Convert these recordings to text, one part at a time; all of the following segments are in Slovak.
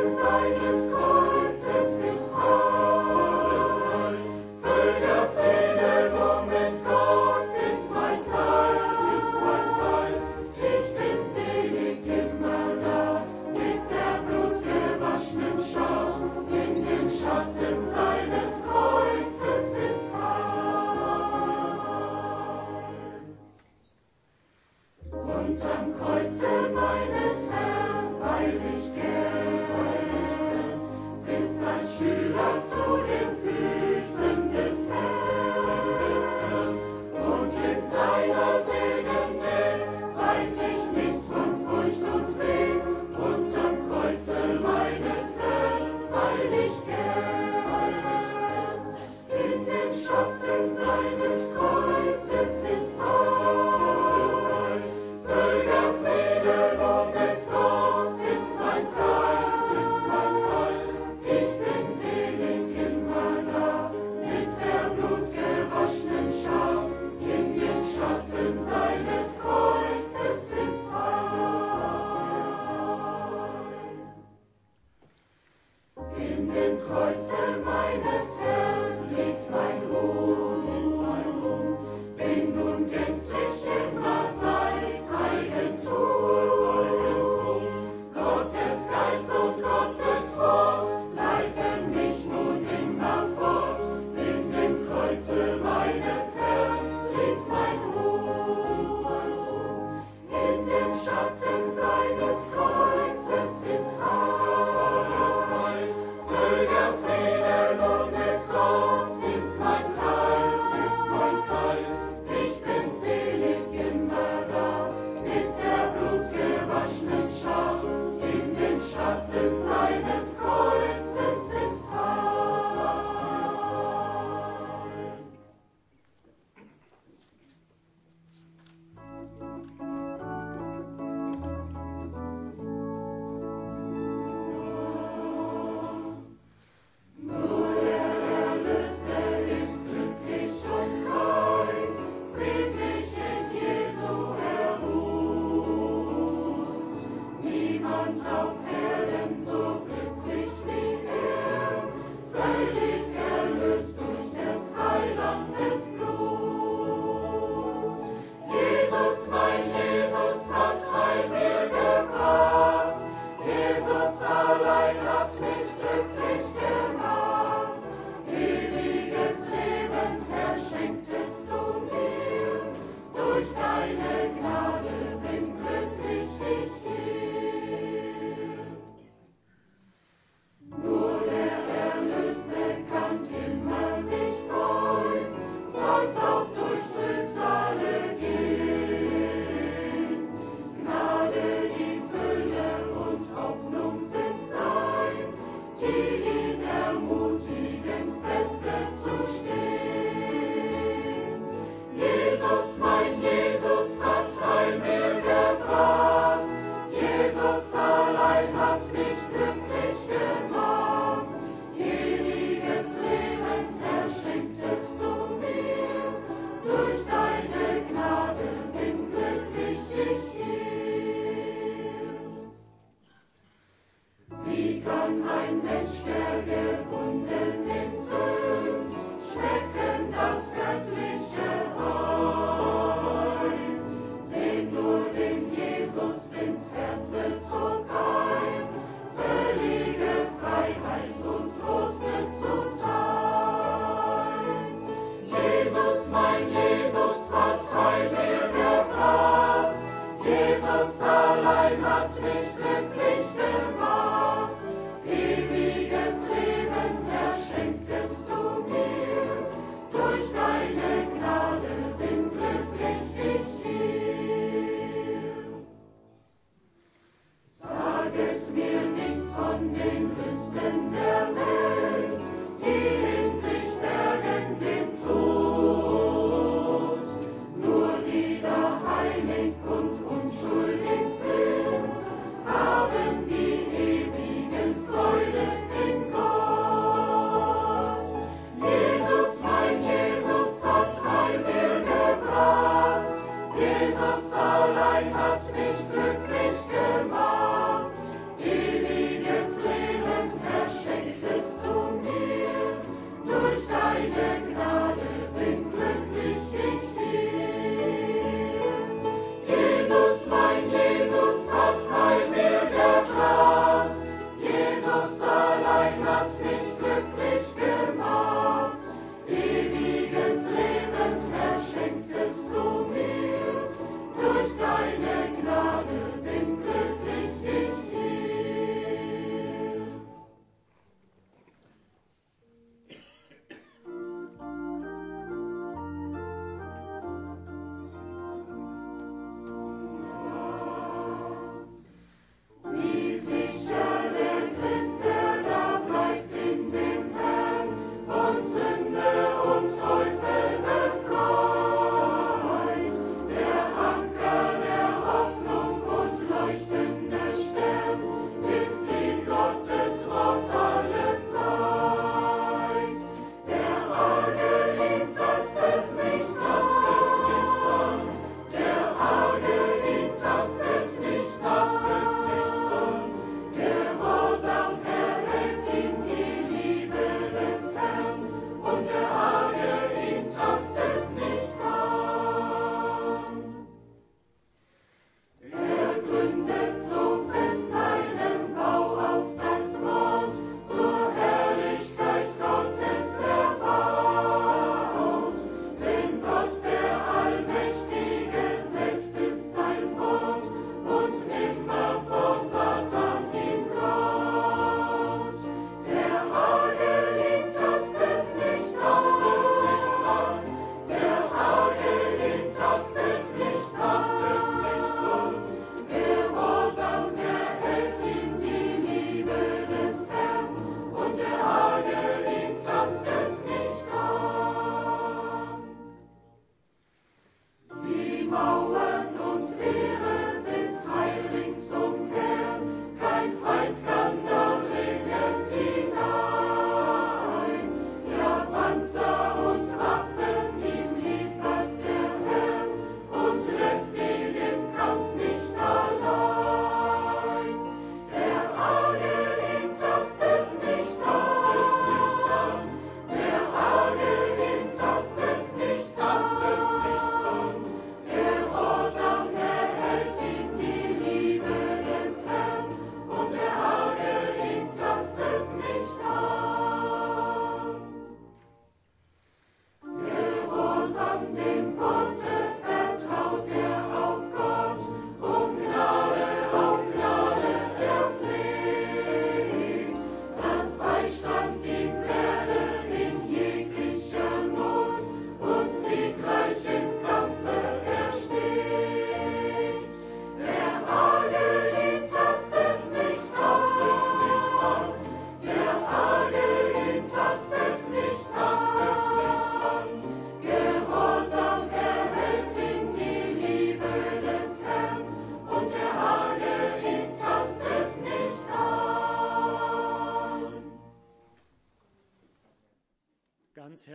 hat mich glücklich gemacht, ewiges Leben.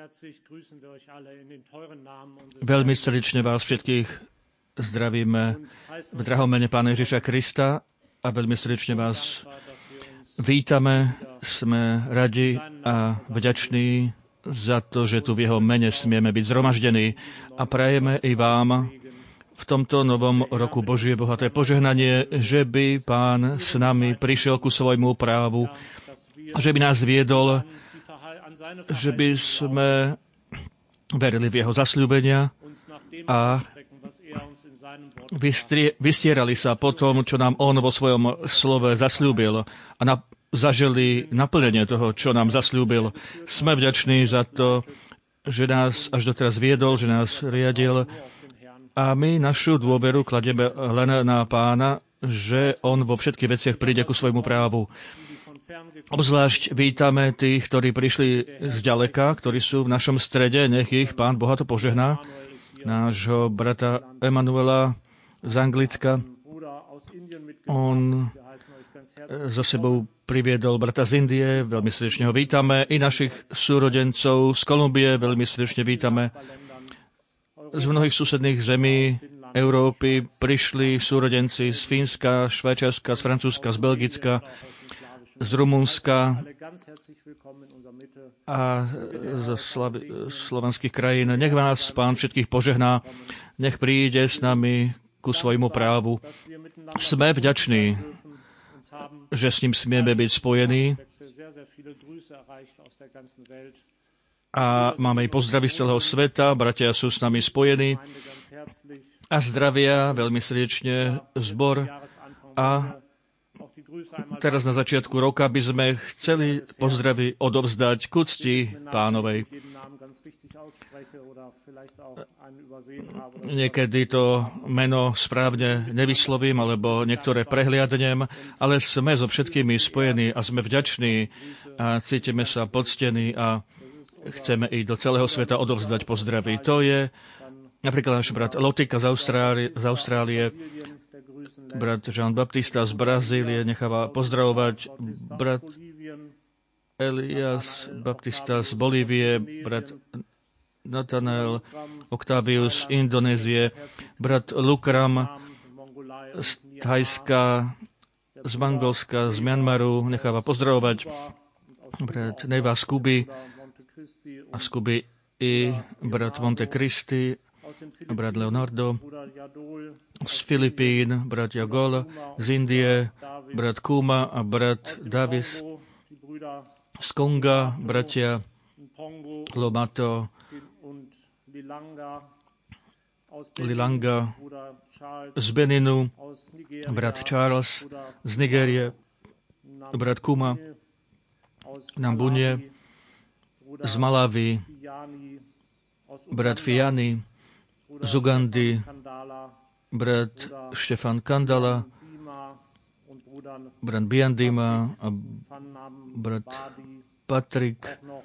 Veľmi srdečne vás všetkých zdravíme v drahom mene Pána Ježiša Krista a veľmi srdečne vás vítame. Sme radi a vďační za to, že tu v jeho mene smieme byť zhromaždení a prajeme i vám v tomto novom roku Božie bohaté požehnanie, že by Pán s nami prišiel ku svojmu právu, že by nás viedol, že by sme verili v jeho zasľúbenia a vystierali sa po tom, čo nám on vo svojom slove zasľúbil a zažili naplnenie toho, čo nám zasľúbil. Sme vďační za to, že nás až doteraz viedol, že nás riadil a my našu dôveru kladieme len na Pána, že on vo všetkých veciach príde ku svojmu právu. Obzvlášť vítame tých, ktorí prišli zďaleka, ktorí sú v našom strede, nech ich Pán bohato požehná. Nášho brata Emanuela z Anglicka. On so sebou priviedol brata z Indie, veľmi srdečne ho vítame. I našich súrodencov z Kolumbie veľmi srdečne vítame. Z mnohých susedných zemí Európy prišli súrodenci z Fínska, Švajčiarska, z Francúzska, z Belgicka, z Rumunska a zo slovanských krajín. Nech vás Pán všetkých požehná, nech príde s nami ku svojmu právu. Sme vďační, že s ním smieme byť spojení a máme i pozdravy z celého sveta, bratia sú s nami spojení a zdravia veľmi srdečne zbor a teraz na začiatku roka by sme chceli pozdravy odovzdať k úcti Pánovej. Niekedy to meno správne nevyslovím, alebo niektoré prehliadnem, ale sme so všetkými spojení a sme vďační a cítime sa poctení a chceme i do celého sveta odovzdať pozdravy. To je napríklad náš brat Lotika z Austrálie, brat Jean Baptista z Brazílie necháva pozdravovať, brat Elias Baptista z Bolívie, brat Nathanael Octavius z Indonézie, brat Lukram z Thajska, z Mongolska, z Myanmaru necháva pozdravovať, brat Neva z Kuby a z Kuby i brat Monte Cristi, brat Leonardo z Filipín, brat Jagol z Indie, brat Kuma a brat Davis z Konga, bratia Lomato, Lilanga z Beninu, brat Charles z Nigérie, brat Kuma Nambunie z Malawi, brat Fiani z Ugandy, brat Štefan Kandala, brat Biandima a brat Patrik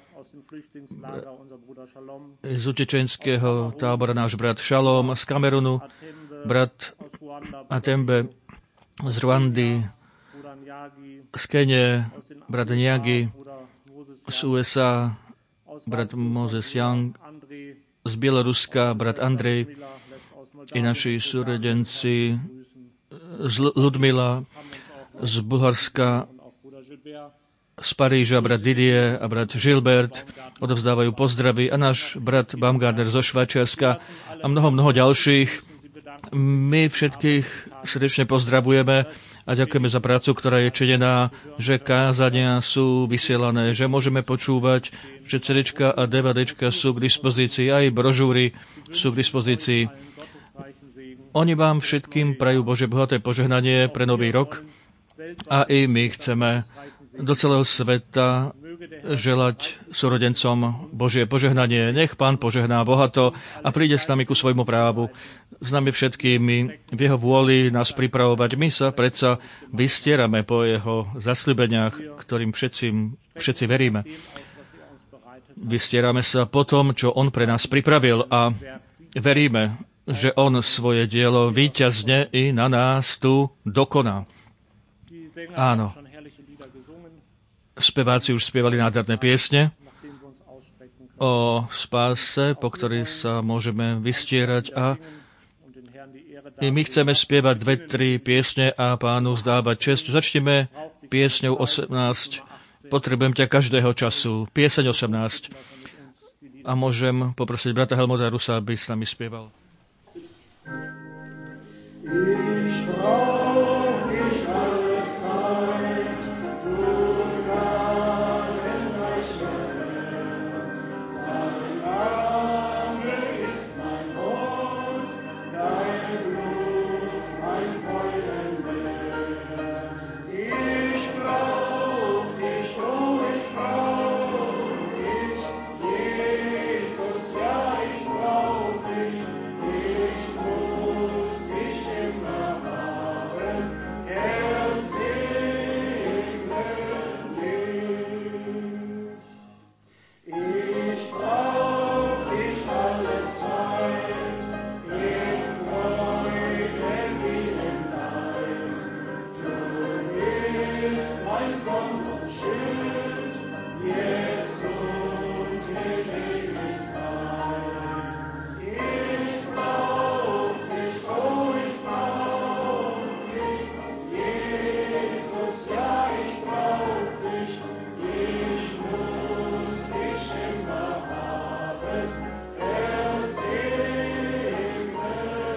z utečenského tábora, náš brat Šalom z Kamerunu, brat Atembe z Rwandy, z Kene, brat Nyagi z USA, brat Moses Young z Bieloruska, brat Andrej i naši súrodenci z Ludmila, z Bulharska, z Paríža, brat Didier a brat Gilbert odovzdávajú pozdravy a náš brat Baumgartner zo Švajčiarska a mnoho ďalších. My všetkých srdečne pozdravujeme a ďakujeme za prácu, ktorá je činená, že kázania sú vysielané, že môžeme počúvať, že CDčka a DVDčka sú k dispozícii, aj brožúry sú k dispozícii. Oni vám všetkým prajú Bože bohaté požehnanie pre nový rok a i my chceme do celého sveta želať súrodencom Božie požehnanie. Nech Pán požehná bohato a príde s nami ku svojmu právu. S nami všetkými v jeho vôli nás pripravovať. My sa predsa vystierame po jeho zasľúbeniach, ktorým všetci veríme. Vystierame sa po tom, čo on pre nás pripravil a veríme, že on svoje dielo víťazne i na nás tu dokoná. Áno. Speváci už spievali nádherné piesne. o spáse, po ktorej sa môžeme vystierať a my chceme spievať 2-3 piesne a Pánu vzdávať česť. Začneme piesňou 18. Potrebujem ťa každého času. Pieseň 18. A môžem poprosiť brata Helmuta Rusa, aby s nami spieval. Ich brauch dich alle Zeit, du gnadenreicher Herr. Dein Name ist mein Mund, dein Blut mein Freudenmeer. Ich brauch dich, oh, ich brauch dich, Jesus, ja, ich brauch dich, ich muss dich immer haben, Herr, segne mich. Ich brauch dich alle Zeit, in Freude wie im Leid. Du bist mein Sonn und Schild, jetzt und in Ewigkeit. Ich brauch dich, oh, ich brauch dich, Jesus, ja, ich brauch dich, ich muss dich immer haben, Herr, segne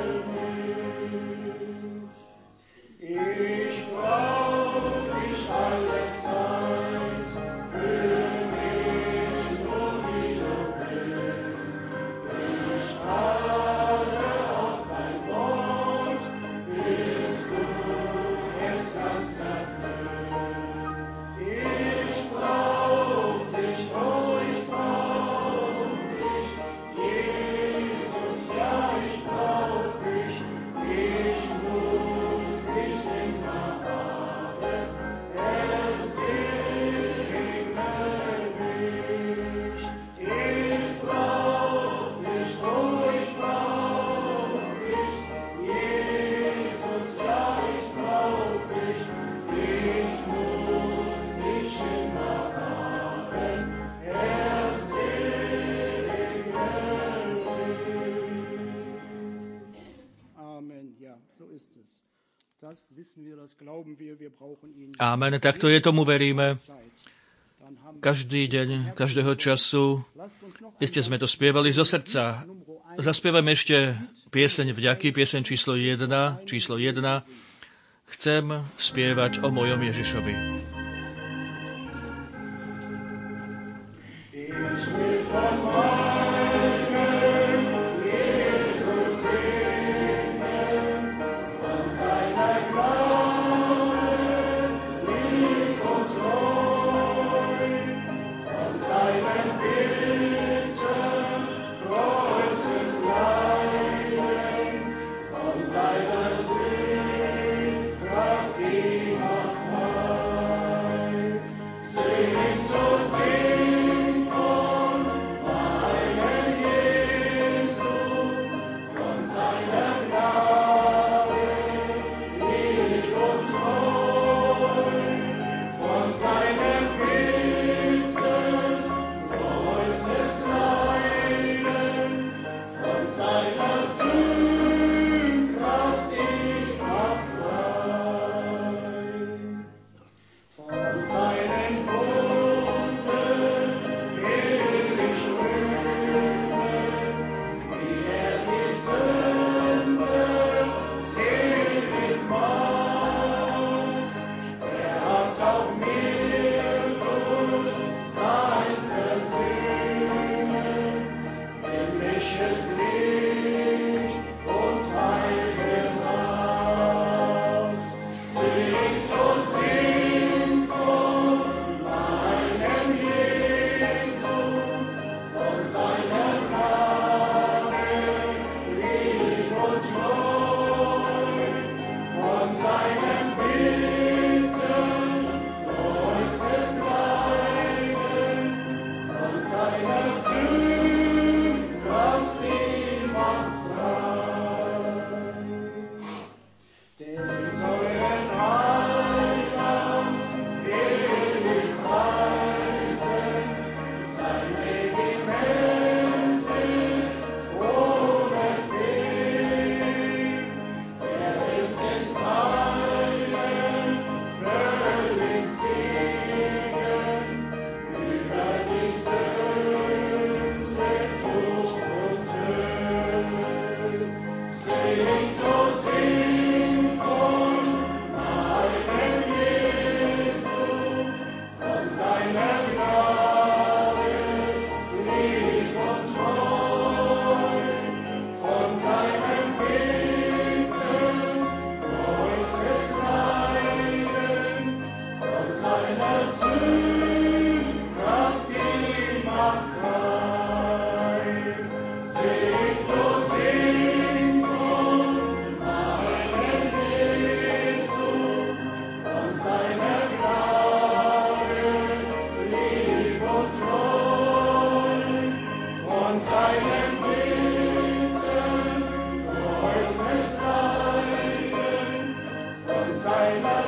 mich. Ich brauch dich alle Zeit, für mich nur wie du willst. Ich harre auf dein Wort, bis du es ganz erfüllst. Ich brauch dich, oh, ich brauch dich, Jesus, ja, ich brauch dich, ich muss dich immer haben, Herr, segne mich. Ich brauch dich, oh, ich brauch dich, Jesus, ja, ich brauch dich, ich muss dich immer haben, Herr, segne mich. Amen, ja, so ist es. Das wissen wir, das glauben wir, wir brauchen ihn. Amen. Takto je, tomu veríme. Každý deň, každého času. Iste sme to spievali zo srdca. Zaspievame ešte pieseň vďaky, pieseň číslo 1. Chcem spievať o mojom Ježišovi. Ich will von meinem Jesus singen, von seiner Gnade, Lieb und Treu, von seinen Bitten, Kreuzesleiden, von seiner Sühne, Kraft, die macht Mann.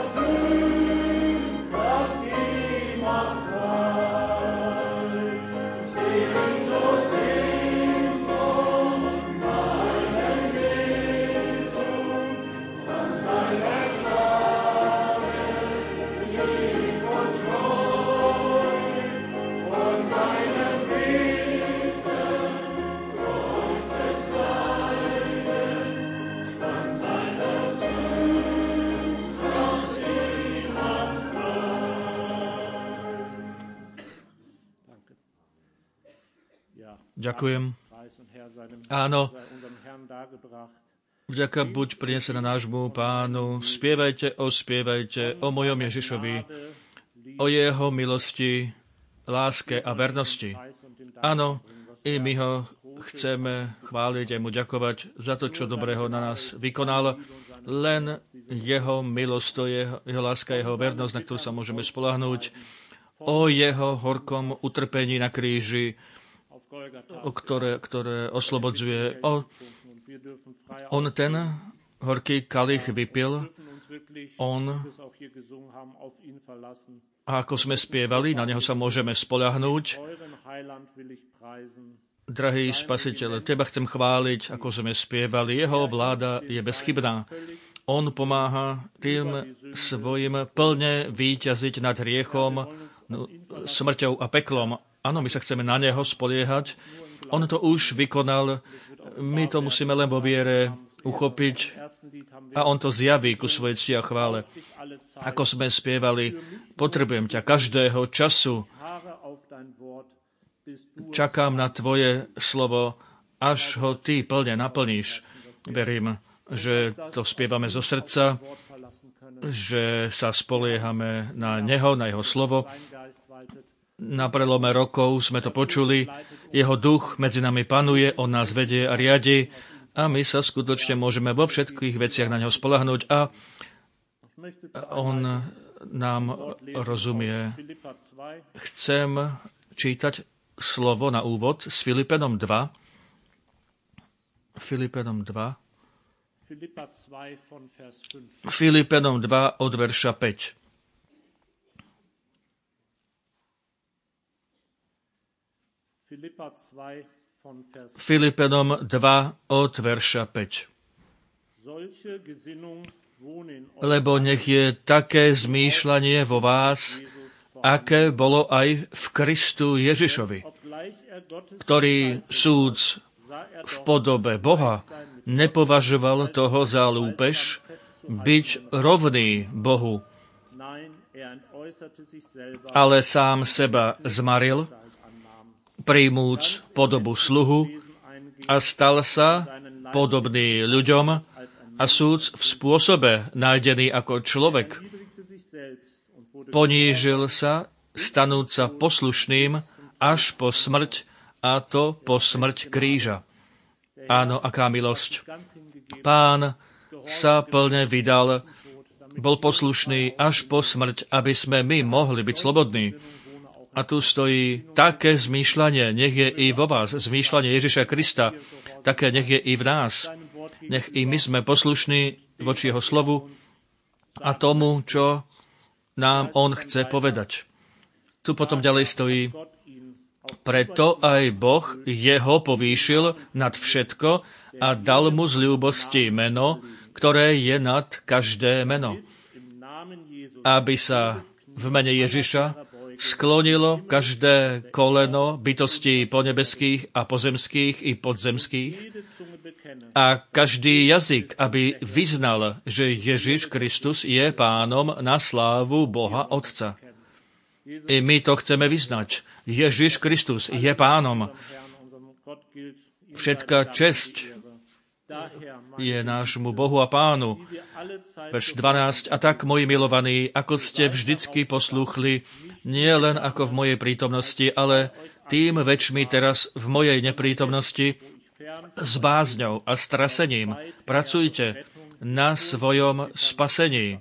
Ďakujem. Áno, vďaka buď prinesená nášmu Pánu. Spievajte o mojom Ježišovi, o jeho milosti, láske a vernosti. Áno, i my ho chceme chváliť a mu ďakovať za to, čo dobrého na nás vykonal. Len jeho milosť, to je jeho láska, jeho vernosť, na ktorú sa môžeme spoľahnúť. O jeho horkom utrpení na kríži, ktoré oslobodzuje. On ten horký kalich vypil. A ako sme spievali, na neho sa môžeme spoľahnúť. Drahý Spasiteľ, teba chcem chváliť, ako sme spievali. Jeho vláda je bezchybná. On pomáha tým svojim plne víťaziť nad hriechom, smrťou a peklom. Áno, my sa chceme na neho spoliehať. On to už vykonal. My to musíme len vo viere uchopiť a on to zjaví ku svojej cti a chvále. Ako sme spievali, potrebujem ťa každého času. Čakám na tvoje slovo, až ho ty plne naplníš. Verím, že to spievame zo srdca, že sa spoliehame na neho, na jeho slovo. Na prelome rokov sme to počuli. Jeho duch medzi nami panuje, on nás vedie a riadi a my sa skutočne môžeme vo všetkých veciach na neho spoľahnúť a on nám rozumie. Chcem čítať slovo na úvod z Filipenom 2. Filipenom 2 od verša 5. Filipenom 2 od verša 5. Lebo nech je také zmýšľanie vo vás, aké bolo aj v Kristu Ježišovi, ktorý súc v podobe Boha nepovažoval toho za lúpež, byť rovný Bohu, ale sám seba zmaril, príjmúc podobu sluhu a stal sa podobný ľuďom a súc v spôsobe nájdený ako človek. Ponížil sa, stanúc sa poslušným až po smrť, a to po smrť kríža. Áno, aká milosť. Pán sa plne vydal, bol poslušný až po smrť, aby sme my mohli byť slobodní. A tu stojí také zmýšľanie, nech je i vo vás, zmýšľanie Ježiša Krista, také nech je i v nás. Nech i my sme poslušní voči jeho slovu a tomu, čo nám on chce povedať. Tu potom ďalej stojí, preto aj Boh jeho povýšil nad všetko a dal mu z ľúbosti meno, ktoré je nad každé meno. Aby sa v mene Ježiša sklonilo každé koleno bytostí ponebeských a pozemských i podzemských a každý jazyk, aby vyznal, že Ježiš Kristus je pánom na slávu Boha Otca. I my to chceme vyznať. Ježiš Kristus je pánom. Všetká česť je nášmu Bohu a Pánu. Verš 12. A tak, moji milovaní, ako ste vždycky poslúchli, nie len ako v mojej prítomnosti, ale tým väčšmi teraz v mojej neprítomnosti, s bázňou a strasením pracujte na svojom spasení.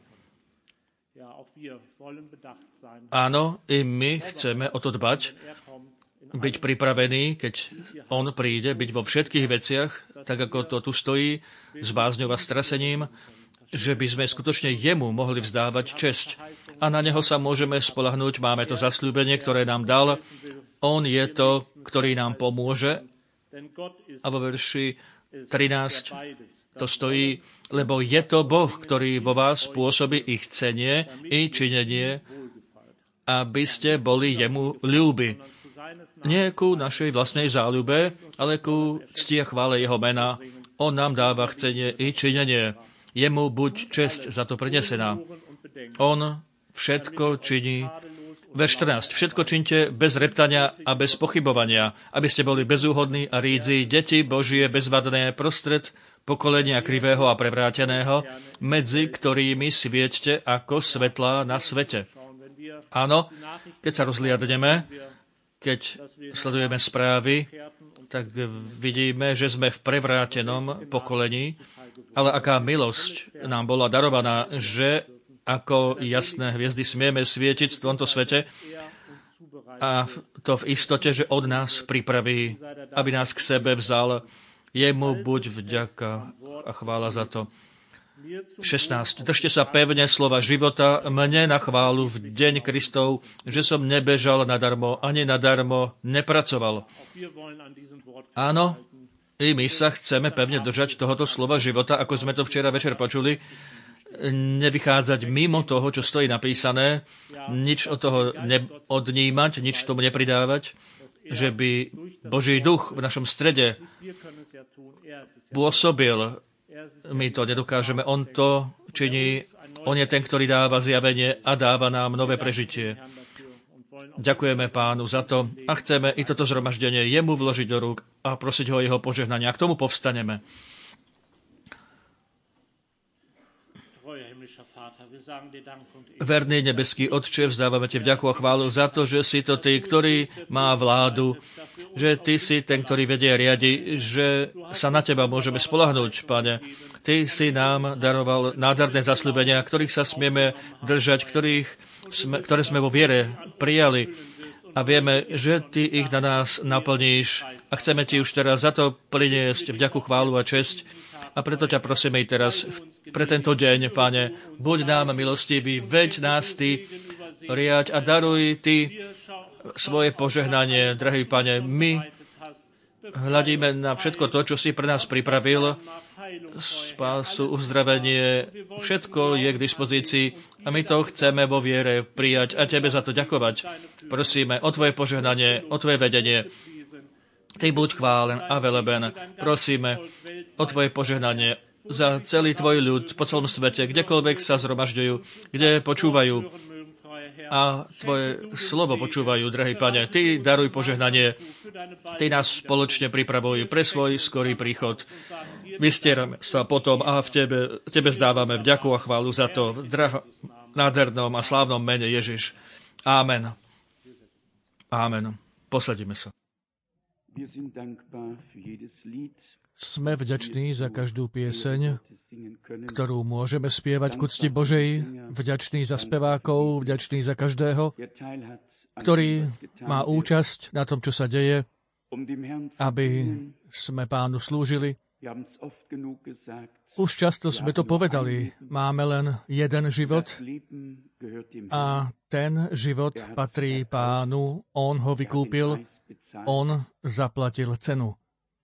Áno, i my chceme o to dbať, byť pripravený, keď on príde, byť vo všetkých veciach, tak ako to tu stojí, s bázňou a strasením. že by sme skutočne jemu mohli vzdávať česť. A na neho sa môžeme spoľahnúť, máme to zasľúbenie, ktoré nám dal. On je to, ktorý nám pomôže. A vo verši 13 to stojí, lebo je to Boh, ktorý vo vás pôsobí i chcenie, i činenie, aby ste boli jemu ľúbi. Nie ku našej vlastnej záľube, ale ku cti a chvále jeho mena. On nám dáva chcenie i činenie. Jemu buď česť za to prinesená. On všetko činí. Verš 14. Všetko činte bez reptania a bez pochybovania, aby ste boli bezúhodní a rídzi, deti Božie bezvadné prostred pokolenia krivého a prevráteného, medzi ktorými svieťte ako svetlá na svete. Áno, keď sa rozliadneme, keď sledujeme správy, tak vidíme, že sme v prevrátenom pokolení, ale aká milosť nám bola darovaná, že ako jasné hviezdy smieme svietiť v tomto svete a to v istote, že od nás pripraví, aby nás k sebe vzal. Jemu buď vďaka a chvála za to. 16. Držte sa pevne slova života mne na chválu v deň Kristov, že som nebežal nadarmo, ani nadarmo nepracoval. Áno, i my sa chceme pevne držať tohoto slova života, ako sme to včera večer počuli, nevychádzať mimo toho, čo stojí napísané, nič od toho neodnímať, nič tomu nepridávať, že by Boží duch v našom strede pôsobil. My to nedokážeme. On to činí. On je ten, ktorý dáva zjavenie a dáva nám nové prežitie. Ďakujeme Pánu za to a chceme i toto zhromaždenie jemu vložiť do rúk a prosiť ho o jeho požehnanie. A k tomu povstaneme. Verný nebeský Otče, vzdávame Ti vďaku a chválu za to, že si to Ty, ktorý má vládu, že Ty si ten, ktorý vedie a riadi, že sa na Teba môžeme spoľahnúť, Pane. Ty si nám daroval nádherné zasľúbenia, ktorých sa smieme držať, ktoré sme vo viere prijali. A vieme, že Ty ich na nás naplníš a chceme Ti už teraz za to priniesť vďaku, chválu a česť. A preto ťa prosíme i teraz pre tento deň, Pane, buď nám milostivý, veď nás Ty riaď a daruj Ty svoje požehnanie, drahý Pane. My hľadíme na všetko to, čo si pre nás pripravil, spásu, uzdravenie, všetko je k dispozícii a my to chceme vo viere prijať a Tebe za to ďakovať. Prosíme o Tvoje požehnanie, o Tvoje vedenie. Ty buď chválen a veleben. Prosíme o Tvoje požehnanie za celý Tvoj ľud po celom svete, kdekoľvek sa zhromažďujú, kde počúvajú a Tvoje slovo počúvajú, drahý Pane. Ty daruj požehnanie. Ty nás spoločne pripravuj pre svoj skorý príchod. Vystierame sa potom a v Tebe zdávame vďaku a chválu za to v nádhernom a slávnom mene Ježiš. Amen. Amen. Posadíme sa. Sme vďační za každú pieseň, ktorú môžeme spievať ku cti Božej, vďační za spevákov, vďační za každého, ktorý má účasť na tom, čo sa deje, aby sme Pánu slúžili. Už často sme to povedali, máme len jeden život a ten život patrí Pánu, on ho vykúpil, on zaplatil cenu.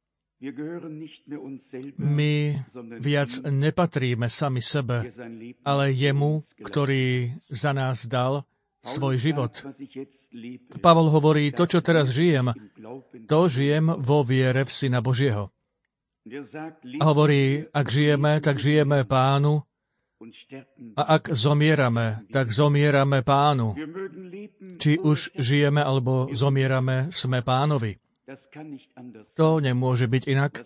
My viac nepatríme sami sebe, ale jemu, ktorý za nás dal svoj život. Pavol hovorí, to, čo teraz žijem, to žijem vo viere v Syna Božieho. A hovorí, ak žijeme, tak žijeme Pánu, a ak zomierame, tak zomierame Pánu. Či už žijeme alebo zomierame, sme Pánovi. To nemôže byť inak.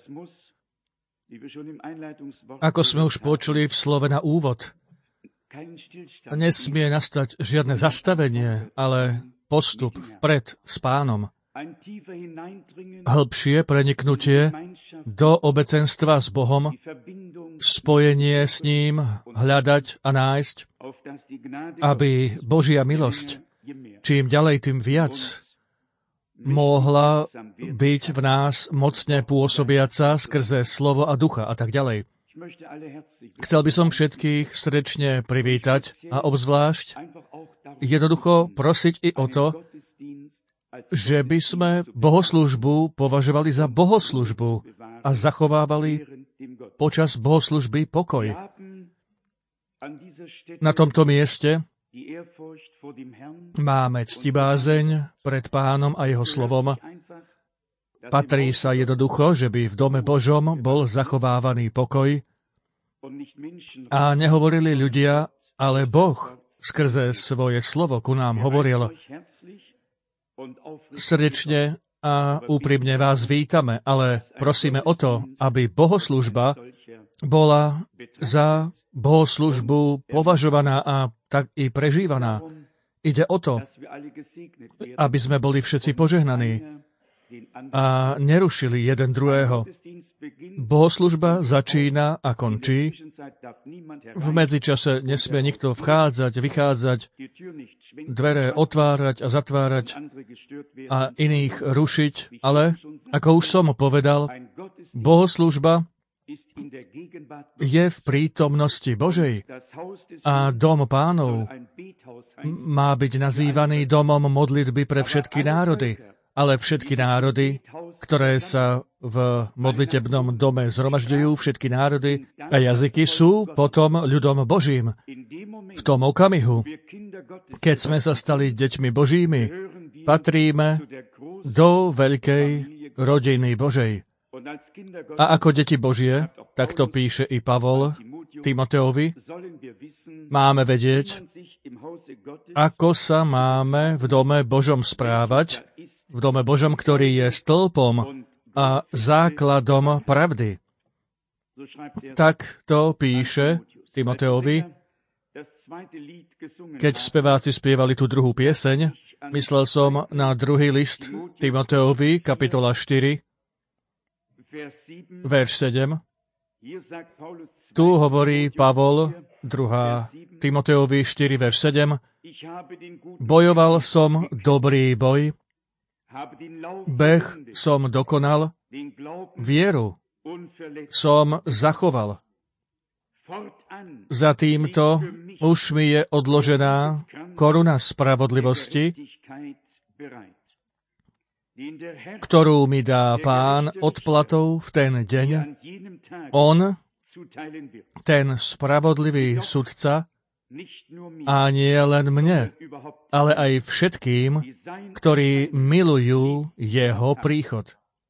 Ako sme už počuli v slove na úvod, nesmie nastať žiadne zastavenie, ale postup vpred s Pánom. Hĺbšie preniknutie do obecenstva s Bohom, spojenie s ním, hľadať a nájsť, aby Božia milosť, čím ďalej, tým viac, mohla byť v nás mocne pôsobiaca skrze slovo a ducha a tak ďalej. Chcel by som všetkých srdečne privítať a obzvlášť jednoducho prosiť i o to, že by sme bohoslúžbu považovali za bohoslúžbu a zachovávali počas bohoslúžby pokoj. Na tomto mieste máme ctibázeň pred Pánom a jeho slovom. Patrí sa jednoducho, že by v dome Božom bol zachovávaný pokoj a nehovorili ľudia, ale Boh skrze svoje slovo ku nám hovoril. Srdečne a úprimne vás vítame, ale prosíme o to, aby bohoslužba bola za bohoslužbu považovaná a tak i prežívaná. Ide o to, aby sme boli všetci požehnaní a nerušili jeden druhého. Bohoslužba začína a končí. V medzičase nesmie nikto vchádzať, vychádzať, dvere otvárať a zatvárať a iných rušiť, ale, ako už som povedal, bohoslužba je v prítomnosti Božej a dom Pánov má byť nazývaný domom modlitby pre všetky národy. Ale všetky národy, ktoré sa v modlitebnom dome zhromažďujú, všetky národy a jazyky sú potom ľudom Božím. V tom okamihu, keď sme sa stali deťmi Božími, patríme do veľkej rodiny Božej. A ako deti Božie, tak to píše i Pavol Timoteovi, máme vedieť, ako sa máme v dome Božom správať, v dome Božom, ktorý je stĺpom a základom pravdy. Tak to píše Timoteovi, keď speváci spievali tú druhú pieseň. Myslel som na druhý list Timoteovi, kapitola 4, verš 7. Tu hovorí Pavol, 2. Timoteovi 4, verš 7. Bojoval som dobrý boj, beh som dokonal, vieru som zachoval. Za týmto už mi je odložená koruna spravodlivosti, ktorú mi dá Pán odplatou v ten deň. On, ten spravodlivý sudca, a nie len mne, ale aj všetkým, ktorí milujú jeho príchod.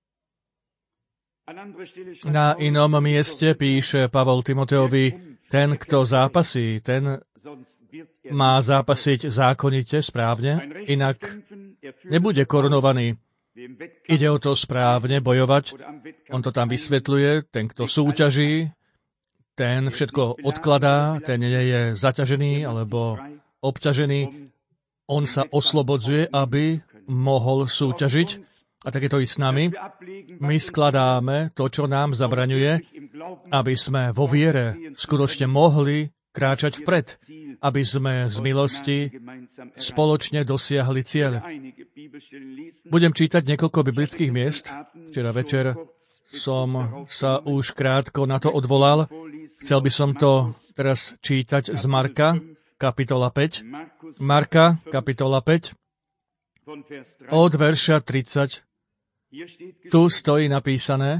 Na inom mieste píše Pavol Timoteovi, ten, kto zápasí, ten má zápasiť zákonite, správne, inak nebude korunovaný. Ide o to správne bojovať. On to tam vysvetľuje, ten, kto súťaží, ten všetko odkladá, ten nie je zaťažený alebo obťažený. On sa oslobodzuje, aby mohol súťažiť. A tak je to i s nami. My skladáme to, čo nám zabraňuje, aby sme vo viere skutočne mohli kráčať vpred, aby sme z milosti spoločne dosiahli cieľ. Budem čítať niekoľko biblických miest. Včera večer som sa už krátko na to odvolal. Chcel by som to teraz čítať z Marka, kapitola 5. Marka, kapitola 5, od verša 30. Tu stojí napísané,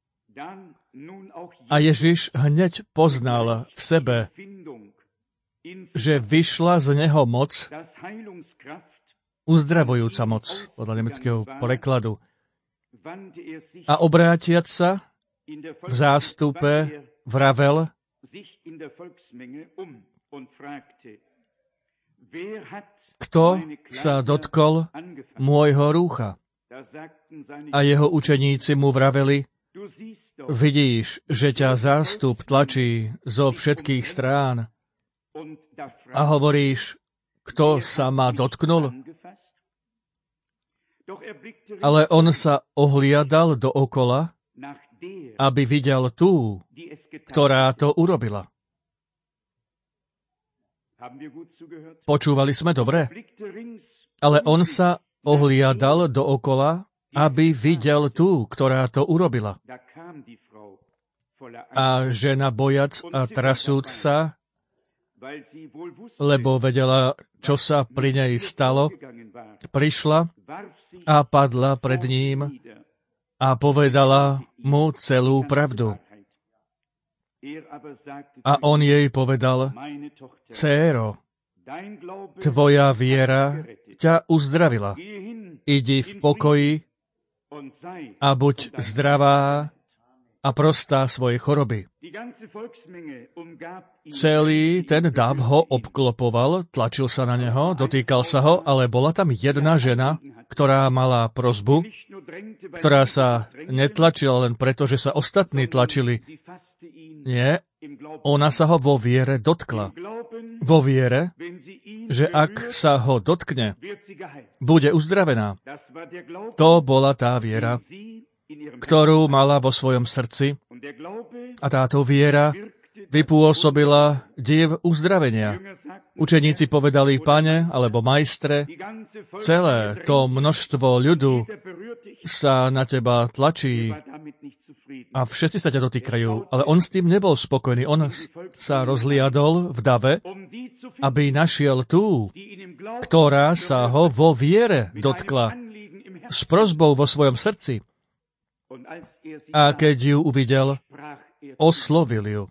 a Ježiš hneď poznal v sebe, že vyšla z neho moc, uzdravujúca moc, podľa nemeckého prekladu. A obrátiac sa v zástupe vravel, kto sa dotkol môjho rúcha? A jeho učeníci mu vraveli, vidíš, že ťa zástup tlačí zo všetkých strán a hovoríš, kto sa ma dotknul? Ale on sa ohliadal dookola, aby videl tú, ktorá to urobila. Počúvali sme dobre? Ale on sa ohliadal dookola, aby videl tú, ktorá to urobila. A žena bojac a trasúc sa, lebo vedela, čo sa pri nej stalo, prišla a padla pred ním a povedala mu celú pravdu. A on jej povedal: Dcéro, tvoja viera ťa uzdravila. Idi v pokoji a buď zdravá a prostá svojej choroby. Celý ten dav ho obklopoval, tlačil sa na neho, dotýkal sa ho, ale bola tam jedna žena, ktorá mala prosbu, ktorá sa netlačila len preto, že sa ostatní tlačili. Nie, ona sa ho vo viere dotkla. Vo viere, že ak sa ho dotkne, bude uzdravená. To bola tá viera, ktorú mala vo svojom srdci, a táto viera vypôsobila div uzdravenia. Učeníci povedali: Pane, alebo majstre, celé to množstvo ľudu sa na teba tlačí a všetci sa ťa dotýkajú. Ale on s tým nebol spokojný. On sa rozliadol v dave, aby našiel tú, ktorá sa ho vo viere dotkla, s prosbou vo svojom srdci. A keď ju uvidel, oslovil ju.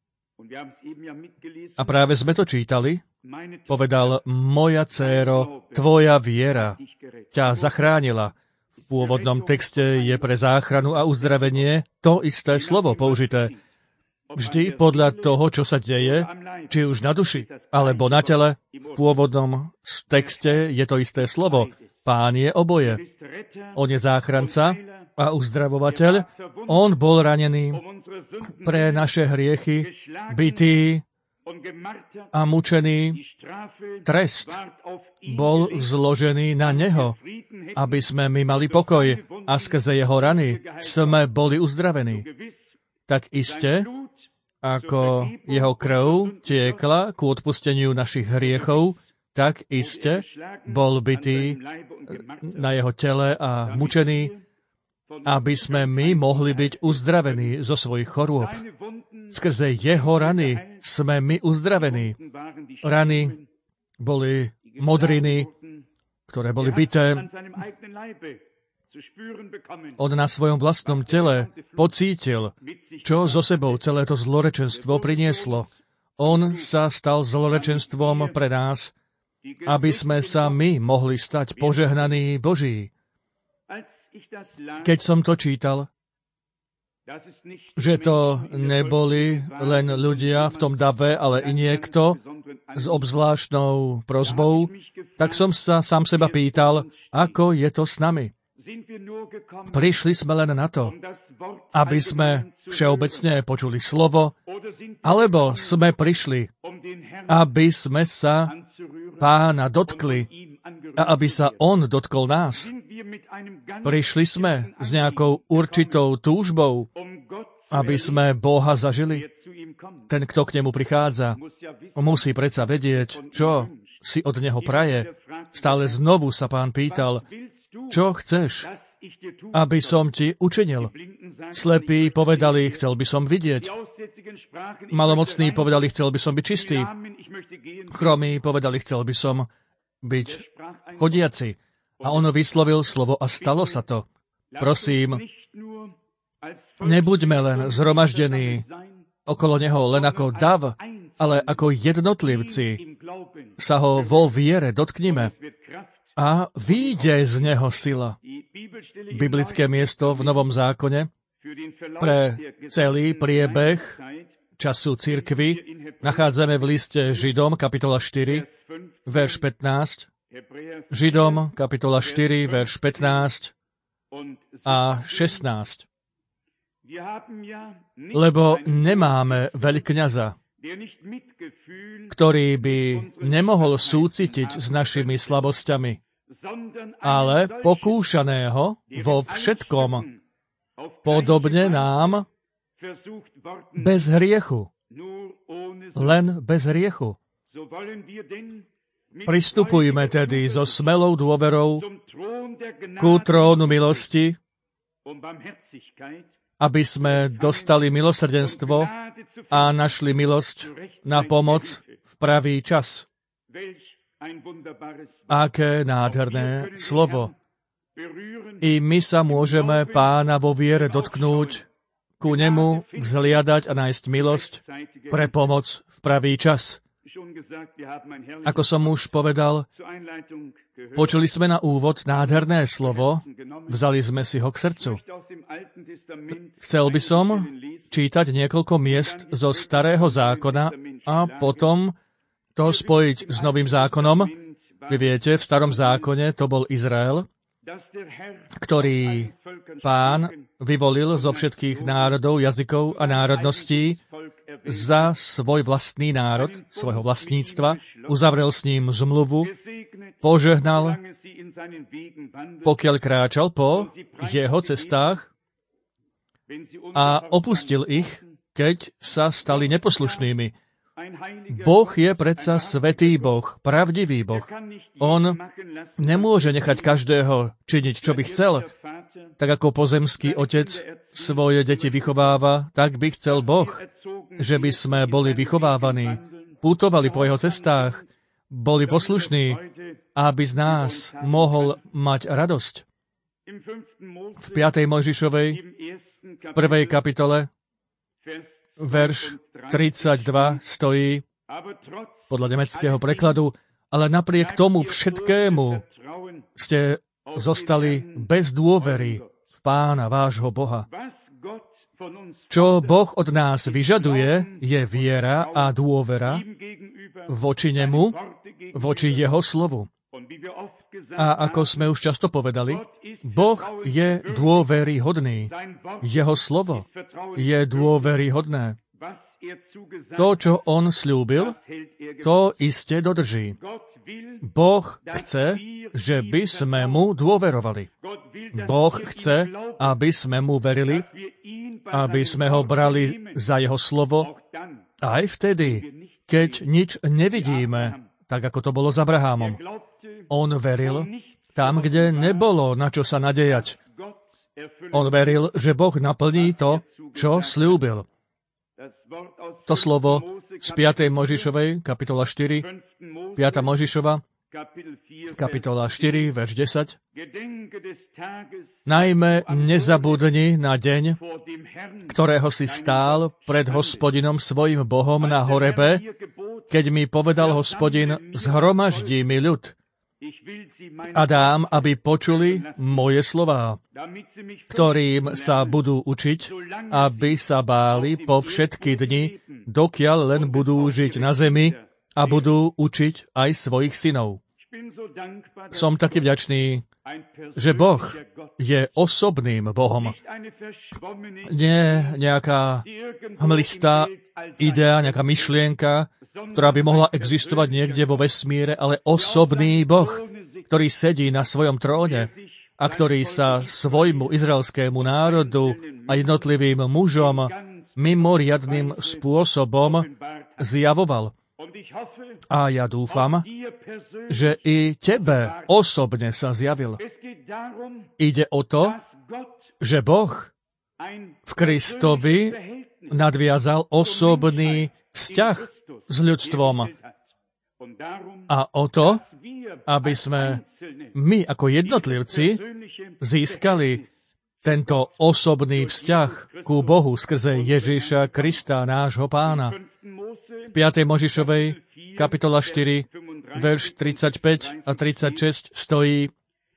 A práve sme to čítali. Povedal: Moja dcéro, tvoja viera ťa zachránila. V pôvodnom texte je pre záchranu a uzdravenie to isté slovo použité. Vždy podľa toho, čo sa deje, či už na duši, alebo na tele, v pôvodnom texte je to isté slovo. Pán je oboje. On je záchranca a uzdravovateľ. On bol ranený pre naše hriechy, bitý a mučený. Trest bol zložený na neho, aby sme my mali pokoj, a skrze jeho rany sme boli uzdravení. Tak iste, ako jeho krv tiekla k odpusteniu našich hriechov, tak iste bol bitý na jeho tele a mučený, aby sme my mohli byť uzdravení zo svojich chorôb. Skrze jeho rany sme my uzdravení. Rany boli modriny, ktoré boli bité. On na svojom vlastnom tele pocítil, čo so sebou celé to zlorečenstvo prinieslo. On sa stal zlorečenstvom pre nás, aby sme sa my mohli stať požehnaní Boží. Keď som to čítal, že to neboli len ľudia v tom dave, ale i niekto s obzvláštnou prosbou, tak som sa sám seba pýtal, ako je to s nami. Prišli sme len na to, aby sme všeobecne počuli slovo, alebo sme prišli, aby sme sa Pána dotkli a aby sa on dotkol nás. Prišli sme s nejakou určitou túžbou, aby sme Boha zažili. Ten, kto k nemu prichádza, musí predsa vedieť, čo si od neho praje. Stále znovu sa Pán pýtal: čo chceš, aby som ti učinil? Slepí povedali: chcel by som vidieť. Malomocní povedali: chcel by som byť čistý. Chromí povedali: chcel by som byť chodiaci. A on vyslovil slovo a stalo sa to. Prosím, nebuďme len zhromaždení okolo neho, len ako dav, ale ako jednotlivci sa ho vo viere dotknime a vyjde z neho sila. Biblické miesto v Novom zákone pre celý priebeh času cirkvi nachádzame v liste Židom, kapitola 4, verš 15. Židom, kapitola 4, verš 15 a 16. Lebo nemáme veľkňaza, ktorý by nemohol súcitiť s našimi slabosťami, ale pokúšaného vo všetkom, podobne nám, bez hriechu. Len bez hriechu. Pristupujme tedy so smelou dôverou ku trónu milosti, aby sme dostali milosrdenstvo a našli milosť na pomoc v pravý čas. Aké nádherné slovo. I my sa môžeme Pána vo viere dotknúť, ku nemu vzliadať a nájsť milosť pre pomoc v pravý čas. Ako som už povedal, počuli sme na úvod nádherné slovo, vzali sme si ho k srdcu. Chcel by som čítať niekoľko miest zo Starého zákona a potom to spojiť s Novým zákonom. Vy viete, v Starom zákone to bol Izrael, ktorý Pán vyvolil zo všetkých národov, jazykov a národností za svoj vlastný národ, svojho vlastníctva, uzavrel s ním zmluvu, požehnal, pokiaľ kráčal po jeho cestách a opustil ich, keď sa stali neposlušnými. Boh je predsa svätý Boh, pravdivý Boh. On nemôže nechať každého činiť, čo by chcel. Tak ako pozemský otec svoje deti vychováva, tak by chcel Boh, že by sme boli vychovávaní, putovali po jeho cestách, boli poslušní, aby z nás mohol mať radosť. V 5. Mojžišovej, v 1. kapitole, verš 32 stojí podľa nemeckého prekladu, ale napriek tomu všetkému ste zostali bez dôvery v Pána vášho Boha. Čo Boh od nás vyžaduje, je viera a dôvera voči nemu, voči jeho slovu. A ako sme už často povedali, Boh je dôveryhodný. Jeho slovo je dôveryhodné. To, čo on sľúbil, to iste dodrží. Boh chce, že by sme mu dôverovali. Boh chce, aby sme mu verili, aby sme ho brali za jeho slovo aj vtedy, keď nič nevidíme, tak ako to bolo s Abrahámom. On veril tam, kde nebolo na čo sa nadejať. On veril, že Boh naplní to, čo sľúbil. To slovo z 5. Mojžišovej, kapitola 4, 5. Mojžišova, kapitola 4, verš 10. Najmä nezabudni na deň, ktorého si stál pred Hospodinom svojim Bohom na Horebe, keď mi povedal Hospodin, zhromaždí mi ľud a dám, aby počuli moje slová, ktorým sa budú učiť, aby sa báli po všetky dni, dokiaľ len budú žiť na zemi a budú učiť aj svojich synov. Som taký vďačný, že Boh je osobným Bohom. Nie nejaká hmlistá idea, nejaká myšlienka, ktorá by mohla existovať niekde vo vesmíre, ale osobný Boh, ktorý sedí na svojom tróne a ktorý sa svojmu izraelskému národu a jednotlivým mužom mimoriadnym spôsobom zjavoval. A ja dúfam, že i tebe osobne sa zjavil. Ide o to, že Boh v Kristovi nadviazal osobný vzťah s ľudstvom. A o to, aby sme my ako jednotlivci získali tento osobný vzťah ku Bohu skrze Ježiša Krista, nášho Pána. V 5. Mojžišovej, kapitola 4, verš 35 a 36 stojí: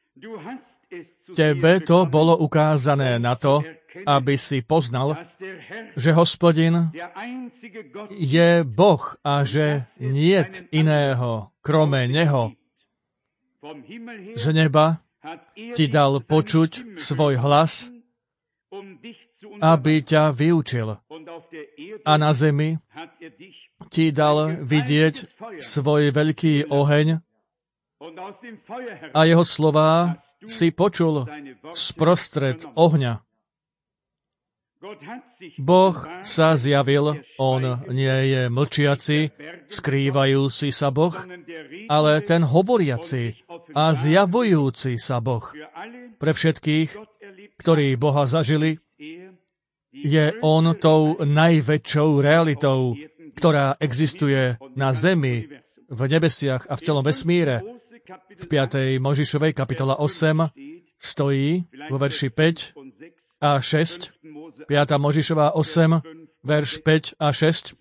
Tebe to bolo ukázané na to, aby si poznal, že Hospodin je Boh a že niet iného, krome Neho. Z neba ti dal počuť svoj hlas, aby ťa vyučil. A na zemi ti dal vidieť svoj veľký oheň a jeho slová si počul sprostred ohňa. Boh sa zjavil, on nie je mlčiaci, skrývajúci sa Boh, ale ten hovoriaci a zjavujúci sa Boh. Pre všetkých, ktorí Boha zažili, je on tou najväčšou realitou, ktorá existuje na zemi, v nebesiach a v celom vesmíre. V 5. Mojžišovej kapitola 8 stojí vo verši 5 a 6. 5. Mojžišová 8, verš 5 a 6.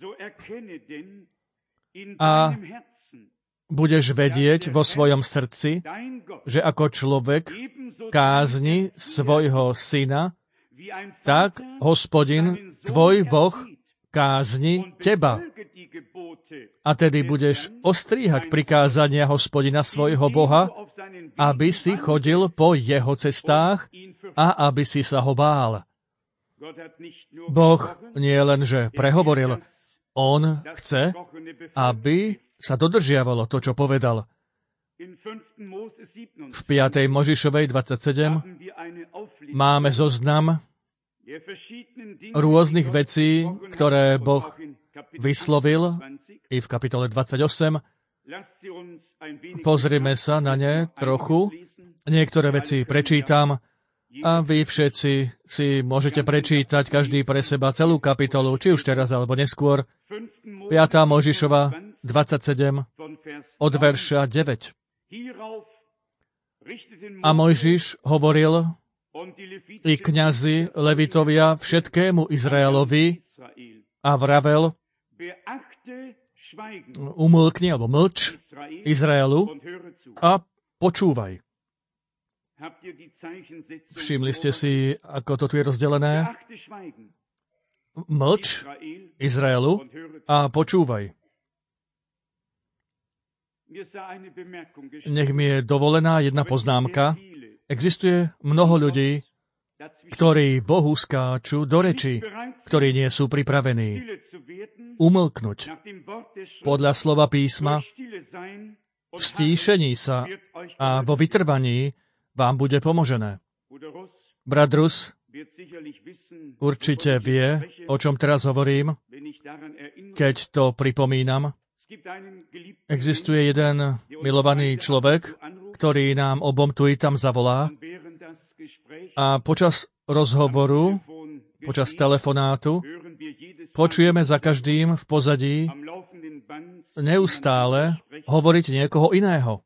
A budeš vedieť vo svojom srdci, že ako človek kázni svojho syna, tak Hospodin, tvoj Boh, kázni teba. A tedy budeš ostríhať prikázania Hospodina svojho Boha, aby si chodil po jeho cestách a aby si sa ho bál. Boh nie len, že prehovoril, on chce, aby sa dodržiavalo to, čo povedal. V 5. Možišovej 27 máme zoznam rôznych vecí, ktoré Boh vyslovil i v kapitole 28. Pozrime sa na ne trochu. Niektoré veci prečítam a vy všetci si môžete prečítať každý pre seba celú kapitolu, či už teraz alebo neskôr. 5. Možišova 27 od verša 9. A Mojžiš hovoril i kňazi Levitovia všetkému Izraelovi a vravel, umlkni alebo mlč Izraelu a počúvaj. Všimli ste si, ako to tu je rozdelené? Mlč Izraelu a počúvaj. Nech mi je dovolená jedna poznámka. Existuje mnoho ľudí, ktorí Bohu skáču do reči, ktorí nie sú pripravení umlknúť. Podľa slova písma, v stíšení sa a vo vytrvaní vám bude pomožené. Brat Rus určite vie, o čom teraz hovorím, keď to pripomínam. Existuje jeden milovaný človek, ktorý nám obom tu i tam zavolá a počas rozhovoru, počas telefonátu počujeme za každým v pozadí neustále hovoriť niekoho iného.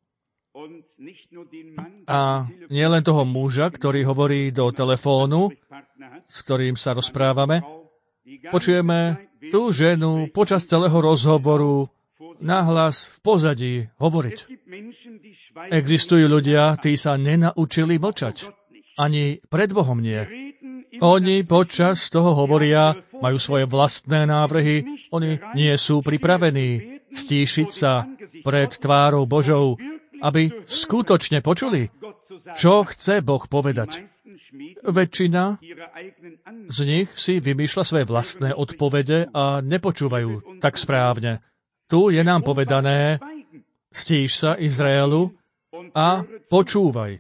A nie len toho muža, ktorý hovorí do telefónu, s ktorým sa rozprávame, počujeme tú ženu počas celého rozhovoru nahlas v pozadí hovoriť. Existujú ľudia, tí sa nenaučili mlčať. Ani pred Bohom nie. Oni počas toho hovoria, majú svoje vlastné návrhy, oni nie sú pripravení stíšiť sa pred tvárou Božou, aby skutočne počuli, čo chce Boh povedať. Väčšina z nich si vymýšľa svoje vlastné odpovede a nepočúvajú tak správne. Tu je nám povedané, stíš sa Izraelu a počúvaj.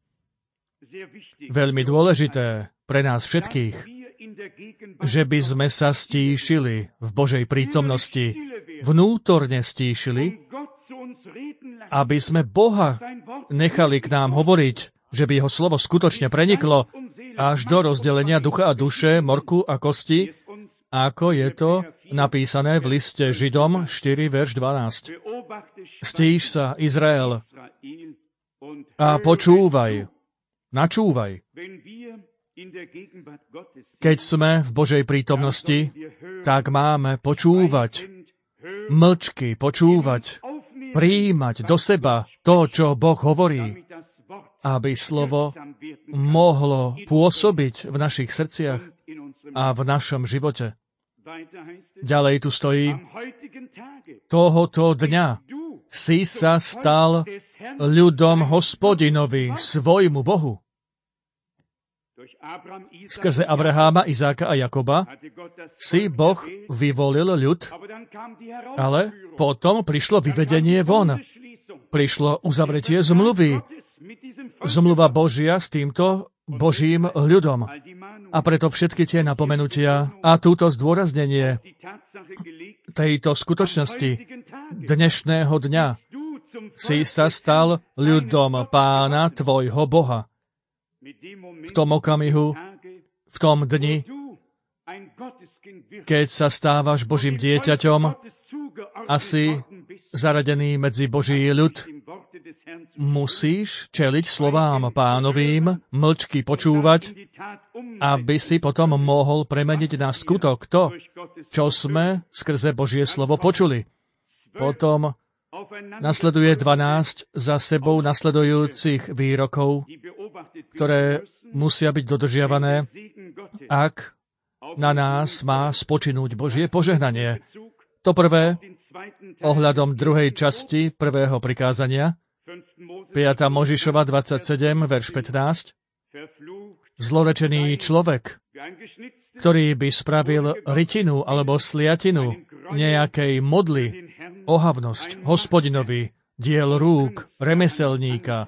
Veľmi dôležité pre nás všetkých, že by sme sa stíšili v Božej prítomnosti, vnútorne stíšili, aby sme Boha nechali k nám hovoriť, že by jeho slovo skutočne preniklo až do rozdelenia ducha a duše, morku a kosti, ako je to napísané v liste Židom 4, verš 12. Stíš sa, Izrael, a počúvaj, načúvaj. Keď sme v Božej prítomnosti, tak máme počúvať, mlčky počúvať, prijímať do seba to, čo Boh hovorí, aby slovo mohlo pôsobiť v našich srdciach a v našom živote. Ďalej tu stojí, tohoto dňa si sa stal ľudom Hospodinovi, svojmu Bohu. Skrze Abraháma, Izáka a Jakoba si Boh vyvolil ľud, ale potom prišlo vyvedenie von. Prišlo uzavretie zmluvy. Zmluva Božia s týmto Božím ľudom. A preto všetky tie napomenutia a túto zdôraznenie tejto skutočnosti dnešného dňa si sa stal ľudom Pána tvojho Boha. V tom okamihu, v tom dni keď sa stávaš Božím dieťaťom a si zaradený medzi Boží ľud, musíš čeliť slovám Pánovým, mlčky počúvať, aby si potom mohol premeniť na skutok to, čo sme skrze Božie slovo počuli. Potom nasleduje 12 za sebou nasledujúcich výrokov, ktoré musia byť dodržiavané, ak na nás má spočinúť Božie požehnanie. To prvé, ohľadom druhej časti prvého prikázania, 5. Možišova 27, verš 15. Zlorečený človek, ktorý by spravil rytinu alebo sliatinu nejakej modly, ohavnosť Hospodinovi, diel rúk, remeselníka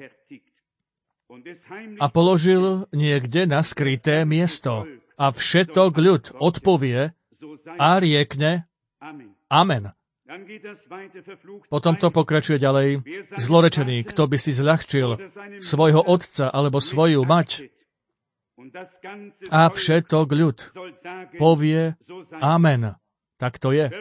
a položil niekde na skryté miesto a všetok ľud odpovie a riekne Amen. Potom to pokračuje ďalej. Zlorečený, kto by si zľahčil svojho otca alebo svoju mať a všetok ľud povie Amen. Tak to je.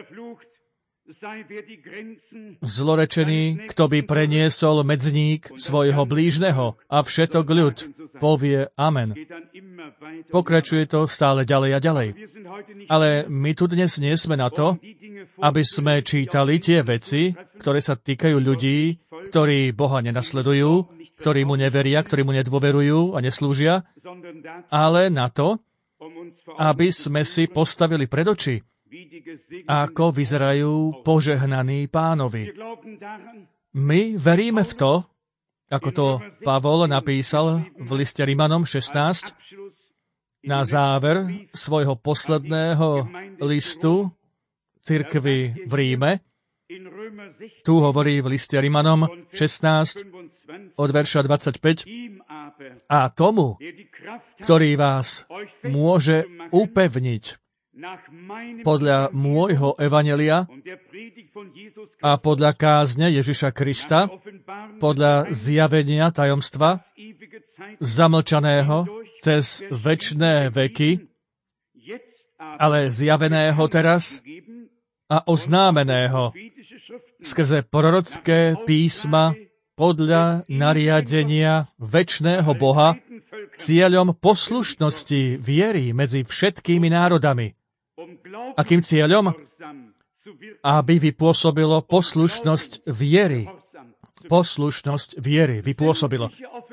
Zlorečený, kto by preniesol medzník svojho blížneho a všetok ľud povie Amen. Pokračuje to stále ďalej a ďalej. Ale my tu dnes nie sme na to, aby sme čítali tie veci, ktoré sa týkajú ľudí, ktorí Boha nenasledujú, ktorí mu neveria, ktorí mu nedôverujú a neslúžia, ale na to, aby sme si postavili pred oči, ako vyzerajú požehnaní Pánovi. My veríme v to, ako to Pavol napísal v liste Rimanom 16, na záver svojho posledného listu cirkvi v Ríme. Tu hovorí v liste Rimanom 16 od verša 25. A tomu, ktorý vás môže upevniť podľa môjho evanjelia a podľa kázne Ježiša Krista, podľa zjavenia tajomstva, zamlčaného cez večné veky, ale zjaveného teraz a oznámeného skrze prorocké písma podľa nariadenia večného Boha, cieľom poslušnosti viery medzi všetkými národami. Akým cieľom? Aby vypôsobilo poslušnosť viery. Poslušnosť viery vypôsobilo.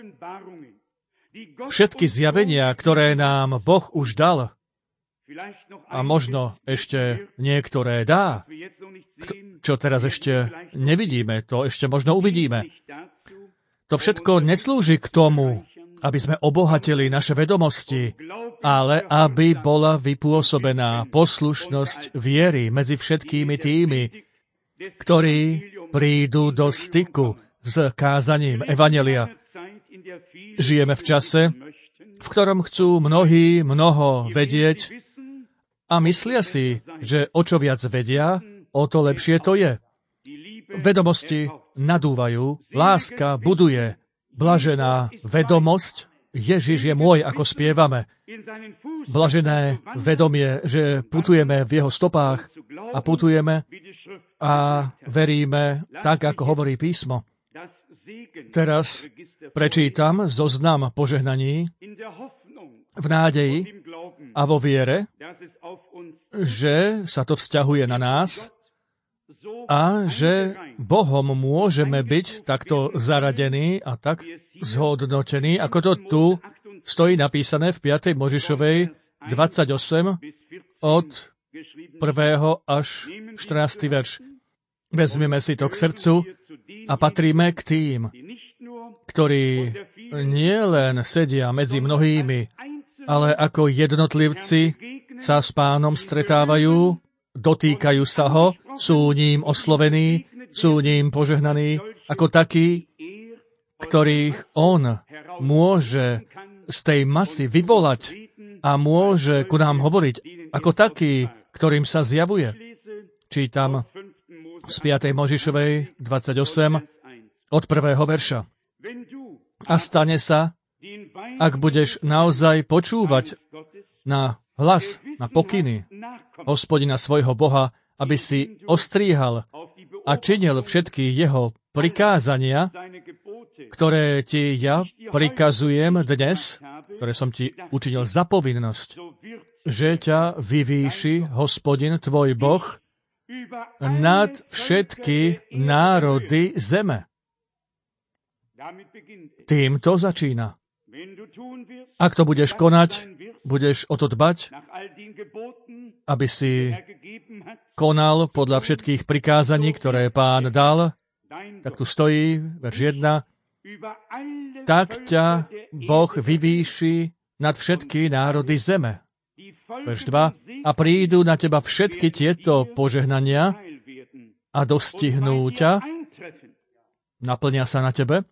Všetky zjavenia, ktoré nám Boh už dal, a možno ešte niektoré dá, čo teraz ešte nevidíme, to ešte možno uvidíme. To všetko neslúži k tomu, aby sme obohatili naše vedomosti, ale aby bola vypôsobená poslušnosť viery medzi všetkými tými, ktorí prídu do styku s kázaním evanjelia. Žijeme v čase, v ktorom chcú mnohí mnoho vedieť a myslia si, že o čo viac vedia, o to lepšie to je. Vedomosti nadúvajú, láska buduje. Blažená vedomosť, Ježiš je môj, ako spievame. Blažené vedomie, že putujeme v jeho stopách a putujeme a veríme tak, ako hovorí písmo. Teraz prečítam zoznam požehnaní v nádeji a vo viere, že sa to vzťahuje na nás a že Bohom môžeme byť takto zaradení a tak zhodnotení, ako to tu stojí napísané v 5. Možišovej 28 od 1. až 14. verš. Vezmeme si to k srdcu a patríme k tým, ktorí nie len sedia medzi mnohými, ale ako jednotlivci sa s Pánom stretávajú, dotýkajú sa ho, sú ním oslovení, sú ním požehnaní, ako takí, ktorých on môže z tej masy vyvolať a môže ku nám hovoriť, ako takí, ktorým sa zjavuje. Čítam z 5. Možišovej 28 od 1. verša. A stane sa, ak budeš naozaj počúvať na hlas, na pokyny Hospodina svojho Boha, aby si ostríhal a činil všetky jeho prikázania, ktoré ti ja prikazujem dnes, ktoré som ti učinil za povinnosť, že ťa vyvýši Hospodin tvoj Boh nad všetky národy zeme. Týmto začína. Ak to budeš konať, budeš o to dbať, aby si konal podľa všetkých prikázaní, ktoré Pán dal, tak tu stojí, verš 1, tak ťa Boh vyvýši nad všetky národy zeme. Verš 2, a prídu na teba všetky tieto požehnania a dostihnú ťa, naplnia sa na tebe,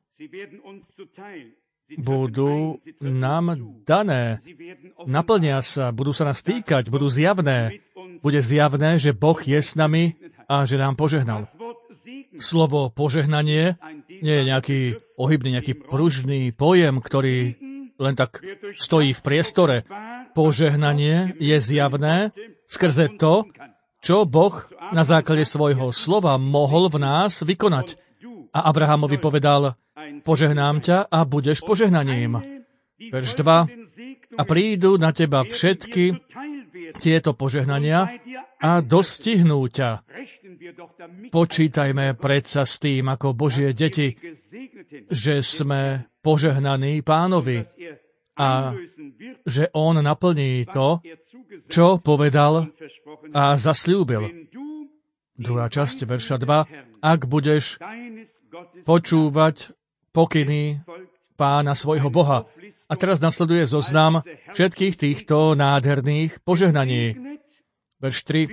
budú nám dané, naplnia sa, budú sa nás týkať, budú zjavné. Bude zjavné, že Boh je s nami a že nám požehnal. Slovo požehnanie nie je nejaký ohybný, nejaký pružný pojem, ktorý len tak stojí v priestore. Požehnanie je zjavné skrze to, čo Boh na základe svojho slova mohol v nás vykonať. A Abrahamovi povedal, požehnám ťa a budeš požehnaním. Verš 2. A prídu na teba všetky tieto požehnania a dostihnú ťa. Počítajme predsa s tým, ako Božie deti, že sme požehnaní Pánovi a že On naplní to, čo povedal a zasľúbil. Druhá časť, verša 2. Ak budeš počúvať pokyny Pána svojho Boha. A teraz nasleduje zoznam všetkých týchto nádherných požehnaní. Verš 3.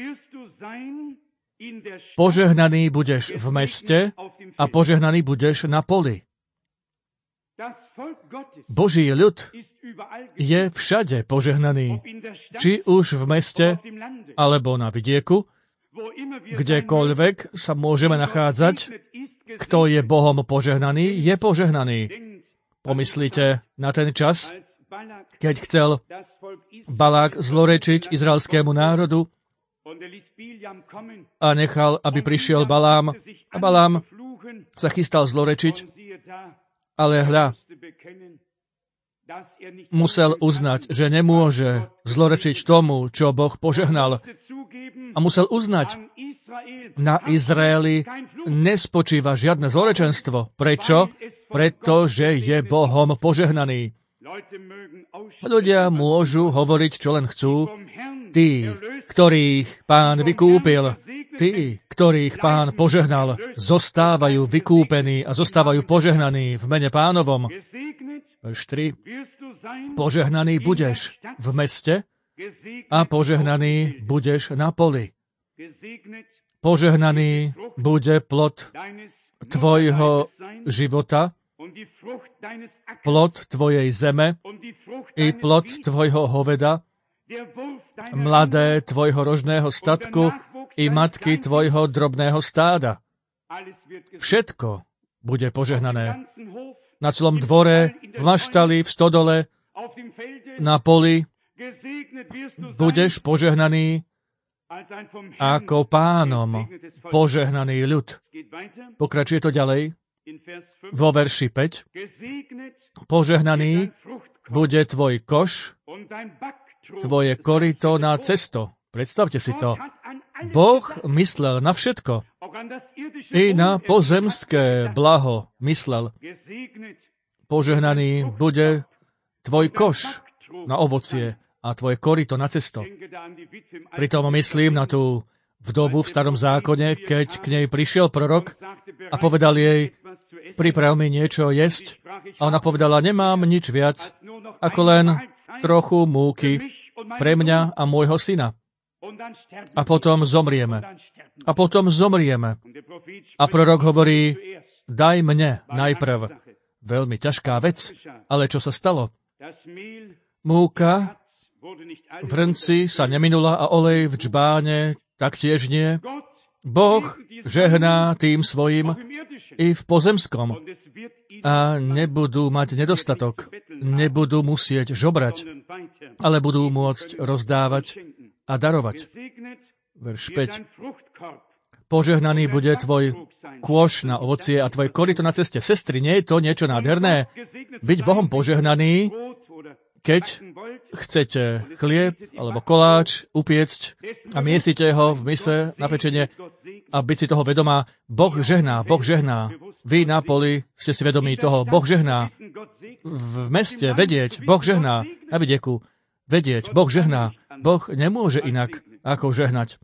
Požehnaný budeš v meste a požehnaný budeš na poli. Boží ľud je všade požehnaný, či už v meste, alebo na vidieku, kdekoľvek sa môžeme nachádzať. Kto je Bohom požehnaný, je požehnaný. Pomyslite na ten čas, keď chcel Balák zlorečiť izraelskému národu a nechal, aby prišiel Balám. A Balám sa chystal zlorečiť, ale hľa, musel uznať, že nemôže zlorečiť tomu, čo Boh požehnal. A musel uznať, na Izraeli nespočíva žiadne zlorečenstvo. Prečo? Pretože je Bohom požehnaný. Ľudia môžu hovoriť, čo len chcú. Tí, ktorých Pán vykúpil, tí, ktorých Pán požehnal, zostávajú vykúpení a zostávajú požehnaní v mene Pánovom. Verš 3. Požehnaný budeš v meste a požehnaný budeš na poli. Požehnaný bude plod tvojho života, plod tvojej zeme i plod tvojho hoveda, mladé tvojho rožného statku i matky tvojho drobného stáda. Všetko bude požehnané. Na celom dvore, v maštali, v stodole, na poli budeš požehnaný ako Pánom požehnaný ľud. Pokračuje to ďalej vo verši 5. Požehnaný bude tvoj koš, tvoje koryto na cesto. Predstavte si to. Boh myslel na všetko. I na pozemské blaho myslel. Požehnaný bude tvoj koš na ovocie a tvoje koryto na cesto. Pritom myslím na tú vdovu v starom zákone, keď k nej prišiel prorok a povedal jej, priprav mi niečo jesť. A ona povedala, nemám nič viac, ako len trochu múky pre mňa a môjho syna. A potom zomrieme. A potom zomrieme. A prorok hovorí, daj mne najprv. Veľmi ťažká vec, ale čo sa stalo? Múka v hrnci sa neminula a olej v džbáne taktiež nie. Boh žehná tým svojim i v pozemskom a nebudú mať nedostatok, nebudú musieť žobrať, ale budú môcť rozdávať a darovať. verš 5. Požehnaný bude tvoj kôš na ovocie a tvoje korito na ceste. Sestry, nie je to niečo nádherné? Byť Bohom požehnaný, keď chcete chlieb alebo koláč upiecť a miesite ho v mise na pečenie a byť si toho vedomá. Boh žehná, Boh žehná. Vy na poli ste si vedomí toho. Boh žehná. V meste vedieť, Boh žehná. Na vidieku vedieť, Boh žehná. Boh nemôže inak, ako žehnať.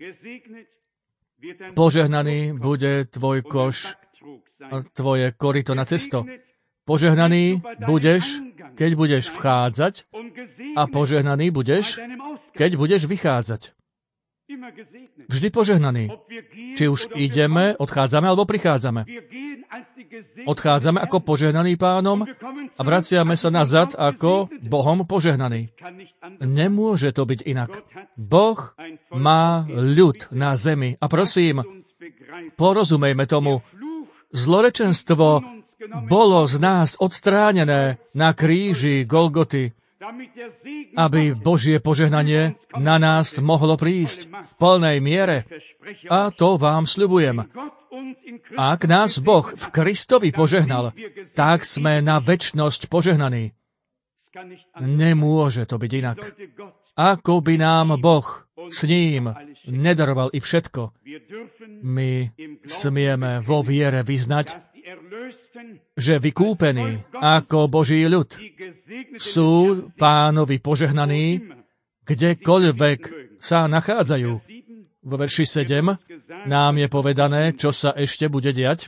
Požehnaný bude tvoj koš a tvoje korito na cesto. Požehnaný budeš, keď budeš vchádzať a požehnaný budeš, keď budeš vychádzať. Vždy požehnaný. Či už ideme, odchádzame alebo prichádzame. Odchádzame ako požehnaný Pánom a vraciame sa nazad ako Bohom požehnaný. Nemôže to byť inak. Boh má ľud na zemi. A prosím, porozumejme tomu. Zlorečenstvo bolo z nás odstránené na kríži Golgoty, aby Božie požehnanie na nás mohlo prísť v plnej miere. A to vám sľubujem. Ak nás Boh v Kristovi požehnal, tak sme na večnosť požehnaní. Nemôže to byť inak. Ako by nám Boh s ním nedaroval i všetko, my smieme vo viere vyznať, že vykúpení ako Boží ľud sú Pánovi požehnaní, kdekoľvek sa nachádzajú. Vo verši 7 nám je povedané, čo sa ešte bude diať.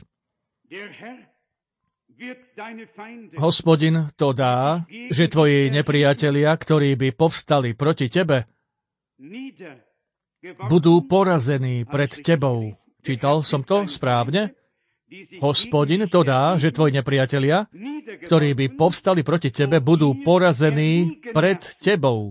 Hospodin to dá, že tvoji nepriatelia, ktorí by povstali proti tebe, budú porazení pred tebou. Čítal som to správne? Hospodin to dá, že tvoji nepriatelia, ktorí by povstali proti tebe, budú porazení pred tebou.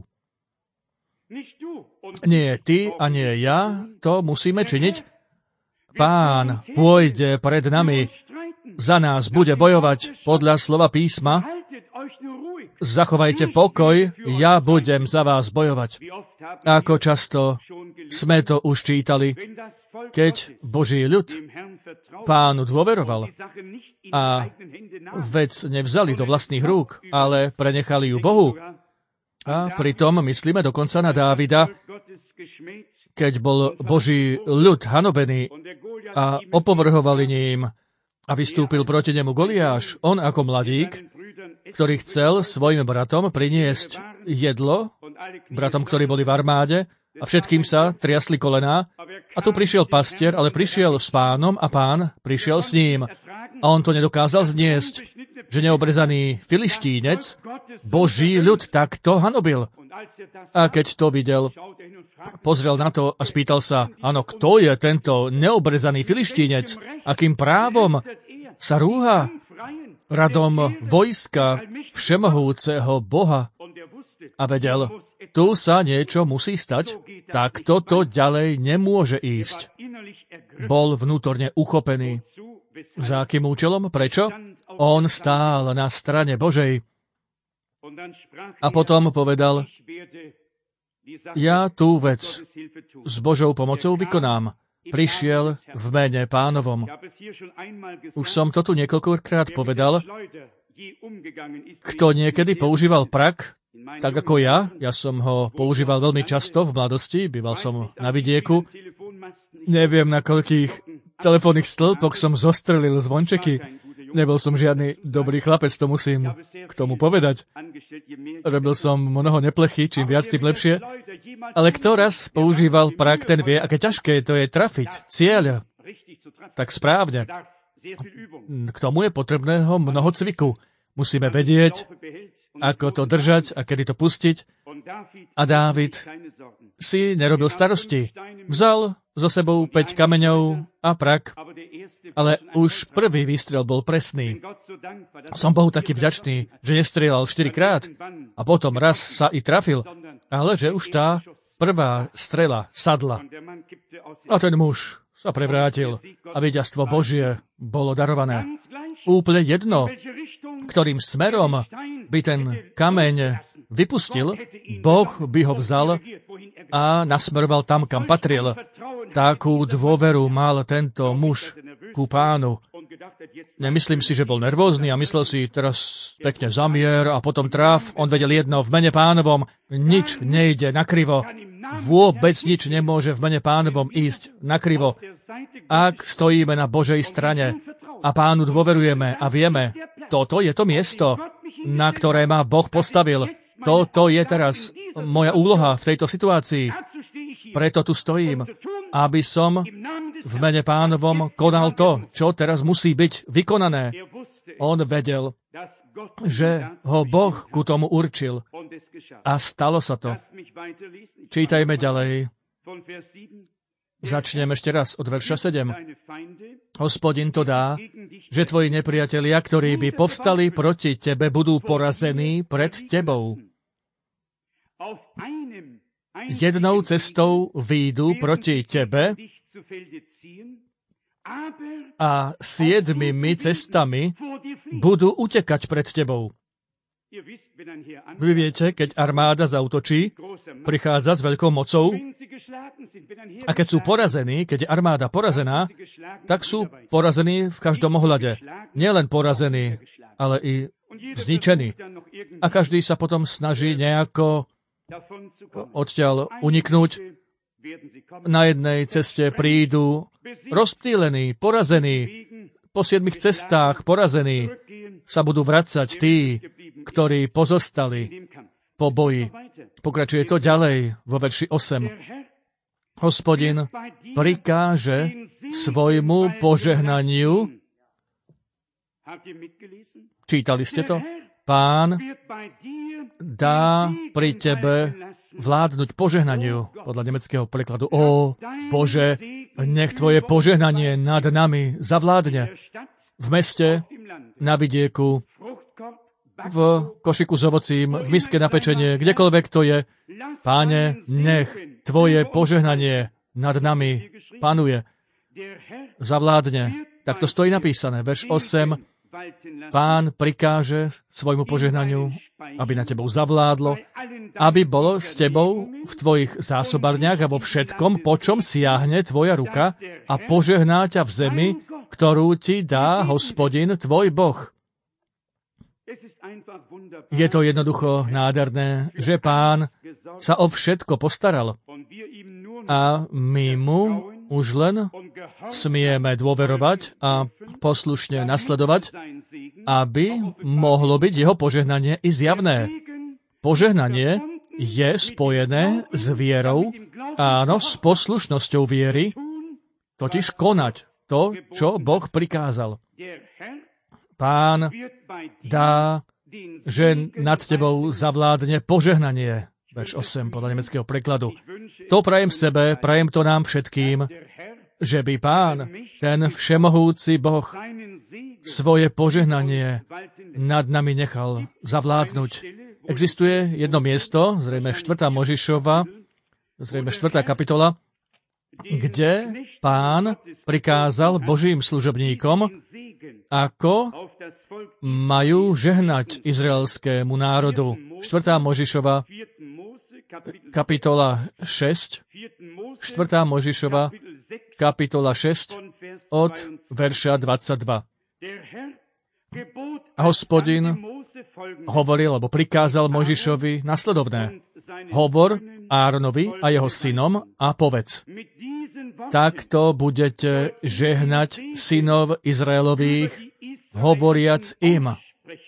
Nie ty a nie ja, to musíme činiť. Pán pôjde pred nami, za nás bude bojovať podľa slova písma. Zachovajte pokoj, ja budem za vás bojovať. Ako často sme to už čítali, keď Boží ľud Pánu dôveroval a vec nevzali do vlastných rúk, ale prenechali ju Bohu. A pritom myslíme dokonca na Dávida, keď bol Boží ľud hanobený a opovrhovali ním a vystúpil proti nemu Goliáš. On ako mladík, ktorý chcel svojim bratom priniesť jedlo, bratom, ktorí boli v armáde, a všetkým sa triasli kolená. A tu prišiel pastier, ale prišiel s Pánom a Pán prišiel s ním. A on to nedokázal zniesť, že neobrezaný Filištínec Boží ľud takto hanobil. A keď to videl, pozrel na to a spýtal sa, áno, kto je tento neobrezaný Filištínec? Akým právom sa rúha radom vojska všemohúceho Boha? A vedel, tu sa niečo musí stať, tak toto ďalej nemôže ísť. Bol vnútorne uchopený. Za akým účelom? Prečo? On stál na strane Božej. A potom povedal, ja tú vec s Božou pomocou vykonám. Prišiel v mene Pánovom. Už som to tu niekoľkokrát povedal. Kto niekedy používal prak, tak ako ja som ho používal veľmi často v mladosti, býval som na vidieku. Neviem, na koľkých telefónnych stĺpoch som zostrelil zvončeky. Nebol som žiadny dobrý chlapec, to musím k tomu povedať. Robil som mnoho neplechy, čím viac, tým lepšie. Ale kto raz používal prak, ten vie, aké ťažké to je trafiť cieľ tak správne. K tomu je potrebného mnoho cviku. Musíme vedieť, ako to držať a kedy to pustiť. A Dávid si nerobil starosti. Vzal so sebou 5 kameňov a prak, ale už prvý výstrel bol presný. Som Bohu taký vďačný, že nestrieľal 4-krát a potom raz sa i trafil, ale že už tá prvá strela sadla. A ten muž sa prevrátil a víťazstvo Božie bolo darované. Úplne jedno, ktorým smerom by ten kameň vypustil, Boh by ho vzal a nasmeroval tam, kam patril. Takú dôveru mal tento muž ku Pánu. Nemyslím si, že bol nervózny a myslel si, teraz pekne zamier a potom traf. On vedel jedno, v mene Pánovom nič nejde nakrivo. Vôbec nič nemôže v mene Pánovom ísť nakrivo. Ak stojíme na Božej strane a Pánu dôverujeme a vieme, toto je to miesto, na ktoré ma Boh postavil. Toto je teraz moja úloha v tejto situácii. Preto tu stojím, aby som v mene Pánovom konal to, čo teraz musí byť vykonané. On vedel, že ho Boh ku tomu určil. A stalo sa to. Čítajme ďalej. Začnem ešte raz od verša 7. Hospodin to dá, že tvoji nepriatelia, ktorí by povstali proti tebe, budú porazení pred tebou. Jednou cestou výjdu proti tebe a 7 cestami budú utekať pred tebou. Vy viete, keď armáda zaútočí, prichádza s veľkou mocou a keď sú porazení, keď je armáda porazená, tak sú porazení v každom ohľade. Nielen porazení, ale i zničení. A každý sa potom snaží nejako odtiaľ uniknúť. Na jednej ceste prídu rozptýlení, porazení, po 7 cestách porazení sa budú vracať tí, ktorí pozostali po boji. Pokračuje to ďalej vo verši 8. Hospodin prikáže svojmu požehnaniu. Čítali ste to? Pán dá pri tebe vládnuť požehnaniu, podľa nemeckého prekladu. Ó, Bože, nech tvoje požehnanie nad nami zavládne. V meste, na vidieku, v košiku s ovocím, v miske na pečenie, kdekoľvek to je. Páne, nech tvoje požehnanie nad nami panuje, zavládne. Tak to stojí napísané. Verš 8. Pán prikáže svojmu požehnaniu, aby na tebou zavládlo, aby bolo s tebou v tvojich zásobarniach a vo všetkom, po čom siahne tvoja ruka a požehná ťa v zemi, ktorú ti dá Hospodin tvoj Boh. Je to jednoducho nádherné, že Pán sa o všetko postaral a my mu už len smieme dôverovať a poslušne nasledovať, aby mohlo byť jeho požehnanie i zjavné. Požehnanie je spojené s vierou, áno, s poslušnosťou viery, totiž konať to, čo Boh prikázal. Pán dá, že nad tebou zavládne požehnanie. Verš 8 podľa nemeckého prekladu. To prajem sebe, prajem to nám všetkým, že by Pán, ten všemohúci Boh, svoje požehnanie nad nami nechal zavládnuť. Existuje jedno miesto, zrejme 4. Možišova, zrejme 4. kapitola, kde Pán prikázal Božím služobníkom, ako majú žehnať izraelskému národu. 4. Možišova, kapitola 6, 4. Možišova, kapitola 6, od verša 22. A Hospodin hovoril, alebo prikázal Možišovi nasledovné. Hovor Áronovi a jeho synom a povedz. Takto budete žehnať synov Izraelových, hovoriac im.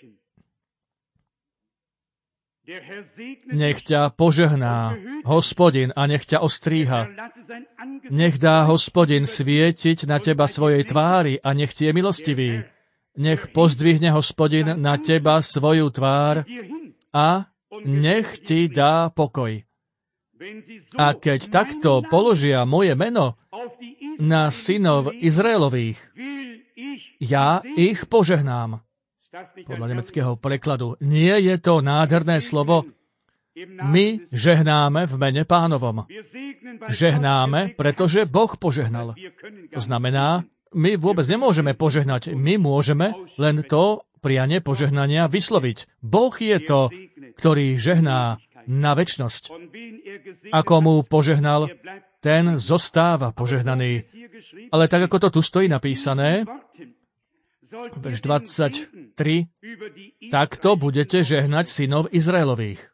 Nech ťa požehná Hospodin a nech ťa ostríha. Nech dá Hospodin svietiť na teba svojej tvári a nech ti je milostivý. Nech pozdvihne Hospodin na teba svoju tvár a nech ti dá pokoj. A keď takto položia moje meno na synov Izraelových, ja ich požehnám. Podľa nemeckého prekladu. Nie je to nádherné slovo? My žehnáme v mene Pánovom. Žehnáme, pretože Boh požehnal. To znamená, my vôbec nemôžeme požehnať. My môžeme len to prianie požehnania vysloviť. Boh je to, ktorý žehná. na večnosť. Ako mu požehnal, ten zostáva požehnaný. Ale tak, ako to tu stojí napísané, verš 23, takto budete žehnať synov Izraelových.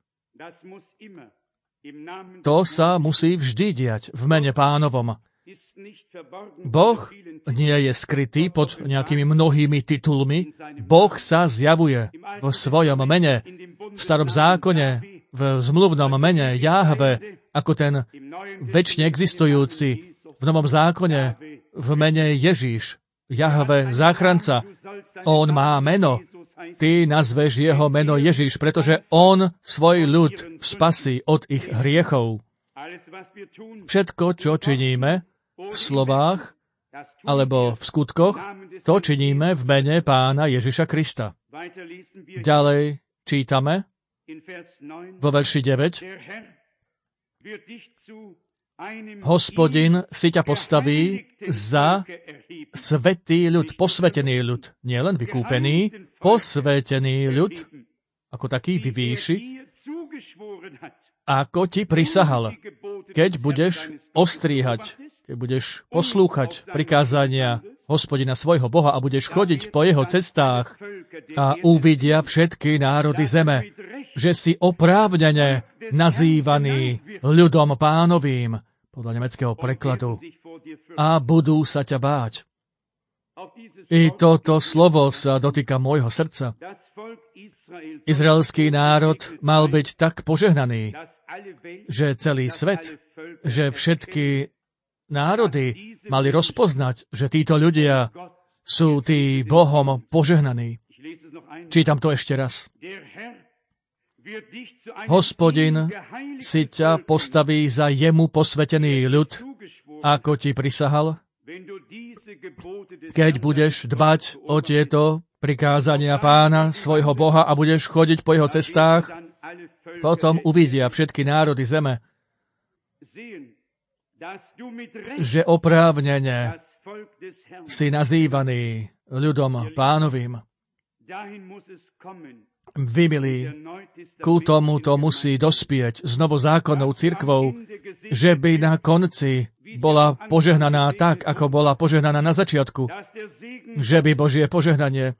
To sa musí vždy diať v mene Pánovom. Boh nie je skrytý pod nejakými mnohými titulmi. Boh sa zjavuje v svojom mene, v starom zákone, v zmluvnom mene Jahve, ako ten večne existujúci, v novom zákone v mene Ježíš, Jahve, záchranca. On má meno. Ty nazveš jeho meno Ježíš, pretože on svoj ľud spasí od ich hriechov. Všetko, čo činíme v slovách alebo v skutkoch, to činíme v mene Pána Ježiša Krista. Ďalej čítame vo verši 9. Hospodin si ťa postaví za svätý ľud, posvätený ľud, nielen vykúpený, posvätený ľud, ako taký vyvýši, ako ti prisahal, keď budeš ostríhať, keď budeš poslúchať prikázania Hospodina svojho Boha a budeš chodiť po jeho cestách a uvidia všetky národy zeme, že si oprávnene nazývaný ľudom Pánovým, podľa nemeckého prekladu, a budú sa ťa báť. I toto slovo sa dotýka môjho srdca. Izraelský národ mal byť tak požehnaný, že celý svet, že všetky národy mali rozpoznať, že títo ľudia sú tí Bohom požehnaní. Čítam to ešte raz. Hospodin si ťa postaví za jemu posvätený ľud, ako ti prisahal, keď budeš dbať o tieto prikázania Pána, svojho Boha, a budeš chodiť po jeho cestách, potom uvidia všetky národy zeme, že oprávnene si nazývaný ľudom Pánovým. Vy, milí, ku tomuto musí dospieť s novozákonnou cirkvou, že by na konci bola požehnaná tak, ako bola požehnaná na začiatku. Že by Božie požehnanie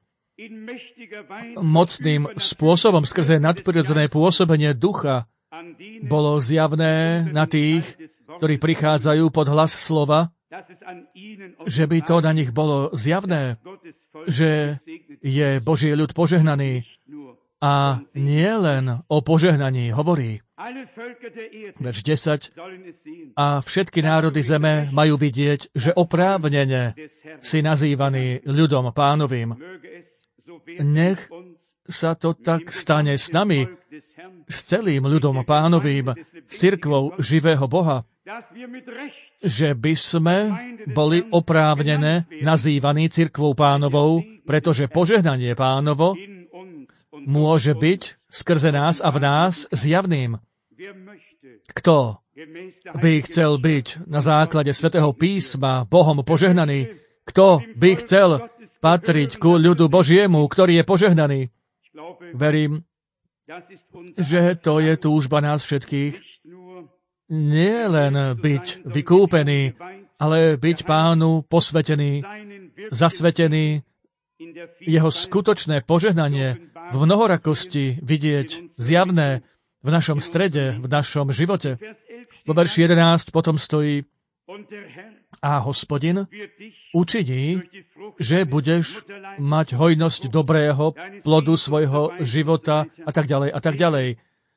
mocným spôsobom skrze nadprirodzené pôsobenie ducha bolo zjavné na tých, ktorí prichádzajú pod hlas slova, že by to na nich bolo zjavné, že je Boží ľud požehnaný. A nie len o požehnaní hovorí. Verš 10. A všetky národy zeme majú vidieť, že oprávnene si nazývaný ľudom Pánovým. Nech sa to tak stane s nami, s celým ľudom Pánovým, s cirkvou živého Boha, že by sme boli oprávnené nazývaní cirkvou Pánovou, pretože požehnanie Pánovo môže byť skrze nás a v nás zjavným. Kto by chcel byť na základe Svätého písma Bohom požehnaný? Kto by chcel patriť ku ľudu Božiemu, ktorý je požehnaný? Verím, že to je túžba nás všetkých. Nie len byť vykúpený, ale byť Pánu posvätený, zasvetený, jeho skutočné požehnanie v mnohorakosti vidieť zjavné v našom strede, v našom živote. Vo verši 11 potom stojí: a Hospodin učiní, že budeš mať hojnosť dobrého plodu svojho života a tak ďalej a tak ďalej.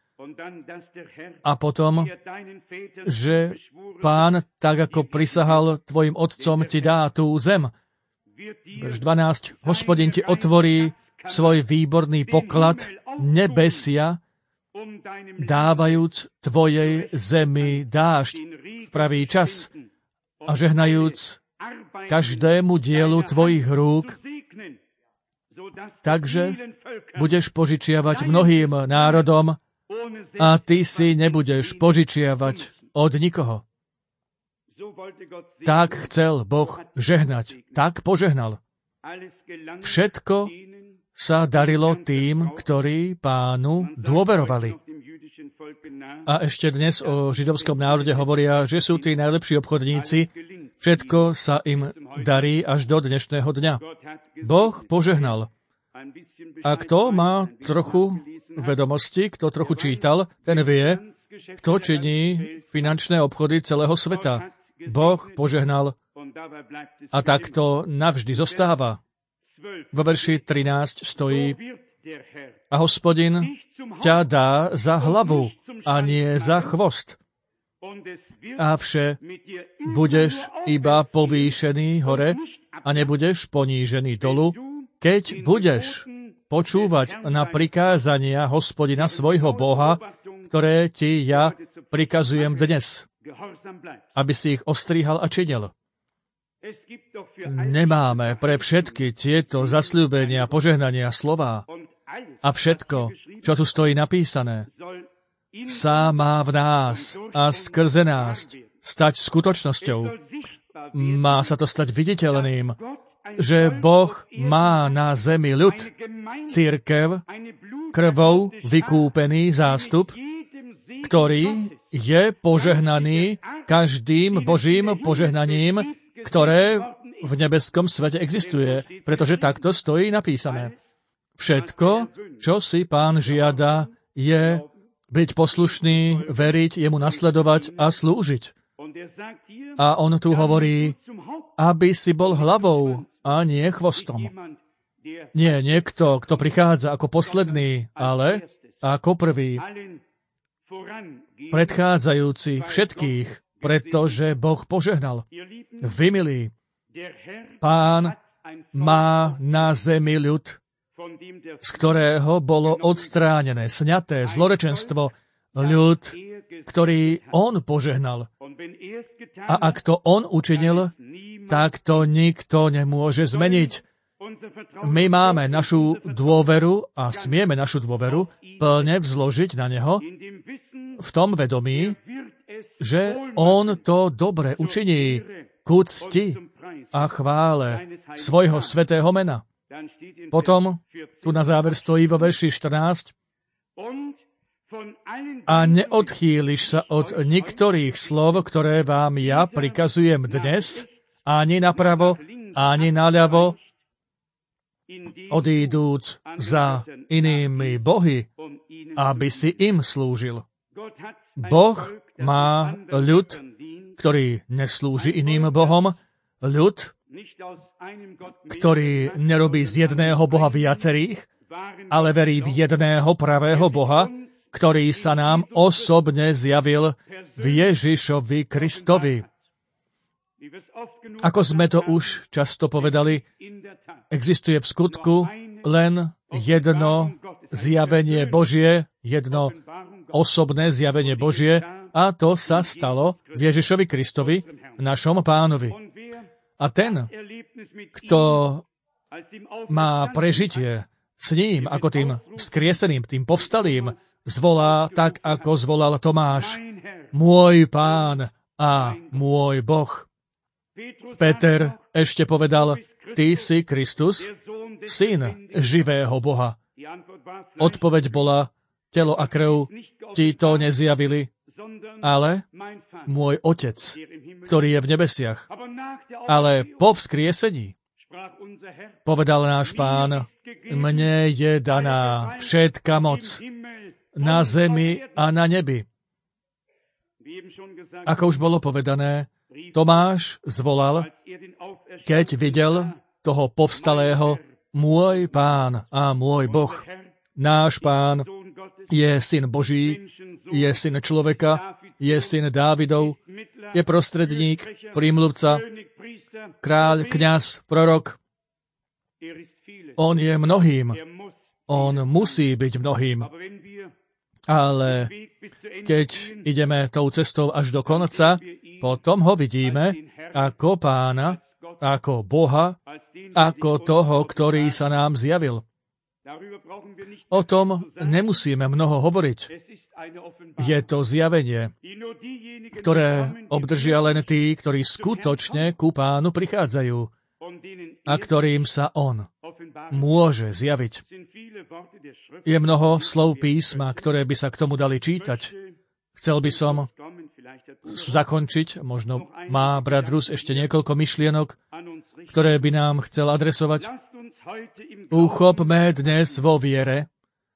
A potom, že Pán, tak ako prisahal tvojim otcom, ti dá tú zem. Verš 12. Hospodin ti otvorí svoj výborný poklad nebesia, dávajúc tvojej zemi dážď v pravý čas a žehnajúc každému dielu tvojich rúk, takže budeš požičiavať mnohým národom a ty si nebudeš požičiavať od nikoho. Tak chcel Boh žehnať, tak požehnal. Všetko sa darilo tým, ktorí Pánu dôverovali. A ešte dnes o židovskom národe hovoria, že sú tí najlepší obchodníci, všetko sa im darí až do dnešného dňa. Boh požehnal. A kto má trochu vedomosti, kto trochu čítal, ten vie, kto činí finančné obchody celého sveta. Boh požehnal a tak to navždy zostáva. Vo verši 13 stojí: a Hospodin ťa dá za hlavu a nie za chvost. A vše budeš iba povýšený hore a nebudeš ponížený dolu, keď budeš počúvať na prikázania Hospodina svojho Boha, ktoré ti ja prikazujem dnes, aby si ich ostríhal a činil. Nemáme pre všetky tieto zasľúbenia, požehnania, slová a všetko, čo tu stojí napísané, sa má v nás a skrze nás stať skutočnosťou. Má sa to stať viditeľným, že Boh má na zemi ľud, cirkev, krvou vykúpený zástup, ktorý je požehnaný každým Božím požehnaním, ktoré v nebeskom svete existuje, pretože takto stojí napísané. Všetko, čo si Pán žiada, je byť poslušný, veriť, jemu nasledovať a slúžiť. A on tu hovorí, aby si bol hlavou a nie chvostom. Nie niekto, kto prichádza ako posledný, ale ako prvý. Predchádzajúci všetkých, pretože Boh požehnal. Vy, milí, Pán má na zemi ľud, z ktorého bolo odstránené, sňaté zlorečenstvo, ľud, ktorý on požehnal. A ak to on učinil, tak to nikto nemôže zmeniť. My máme našu dôveru a smieme našu dôveru plne vzložiť na neho v tom vedomí, že on to dobre učiní ku cti a chvále svojho svätého mena. Potom tu na záver stojí vo verši 14: a neodchýliš sa od niektorých slov, ktoré vám ja prikazujem dnes, ani napravo, ani naľavo, odídúc za inými bohy, aby si im slúžil. Boh má ľud, ktorý neslúži iným bohom, ľud, ktorý nerobí z jedného boha viacerých, ale verí v jedného pravého Boha, ktorý sa nám osobne zjavil v Ježišovi Kristovi. Ako sme to už často povedali, existuje v skutku len jedno zjavenie Božie, jedno osobné zjavenie Božie, a to sa stalo v Ježišovi Kristovi, našom Pánovi. A ten, kto má prežitie s ním, ako tým vzkrieseným, tým povstalým, zvolá tak, ako zvolal Tomáš: môj Pán a môj Boh. Peter ešte povedal: ty si Kristus, syn živého Boha. Odpoveď bola: telo a krv ti to nezjavili, ale môj Otec, ktorý je v nebesiach. Ale po vzkriesení povedal náš Pán: mne je daná všetka moc na zemi a na nebi. Ako už bolo povedané, Tomáš zvolal, keď videl toho povstalého: môj Pán a môj Boh. Náš Pán je syn Boží, je syn človeka, je syn Dávidov, je prostredník, prímluvca, kráľ, kňaz, prorok. On je mnohým. On musí byť mnohým. Ale keď ideme tou cestou až do konca, potom ho vidíme ako Pána, ako Boha, ako toho, ktorý sa nám zjavil. O tom nemusíme mnoho hovoriť. Je to zjavenie, ktoré obdržia len tí, ktorí skutočne ku Pánu prichádzajú a ktorým sa on môže zjaviť. Je mnoho slov písma, ktoré by sa k tomu dali čítať. Chcel by som zakončiť, možno má brat Rus ešte niekoľko myšlienok, ktoré by nám chcel adresovať. Uchopme dnes vo viere,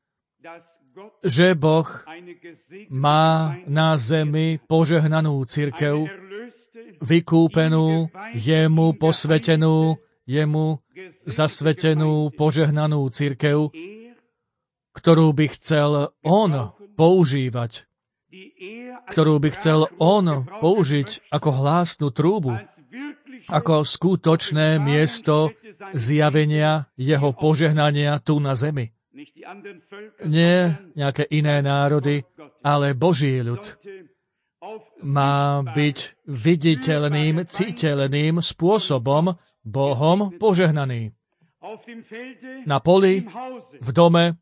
že Boh má na zemi požehnanú cirkev, vykúpenú, jemu posvetenú, jemu zasvetenú, požehnanú cirkev, ktorú by chcel on používať, ktorú by chcel on použiť ako hlásnu trúbu, ako skutočné miesto zjavenia jeho požehnania tu na zemi. Nie nejaké iné národy, ale Boží ľud má byť viditeľným, citeľným spôsobom Bohom požehnaný. Na poli, v dome,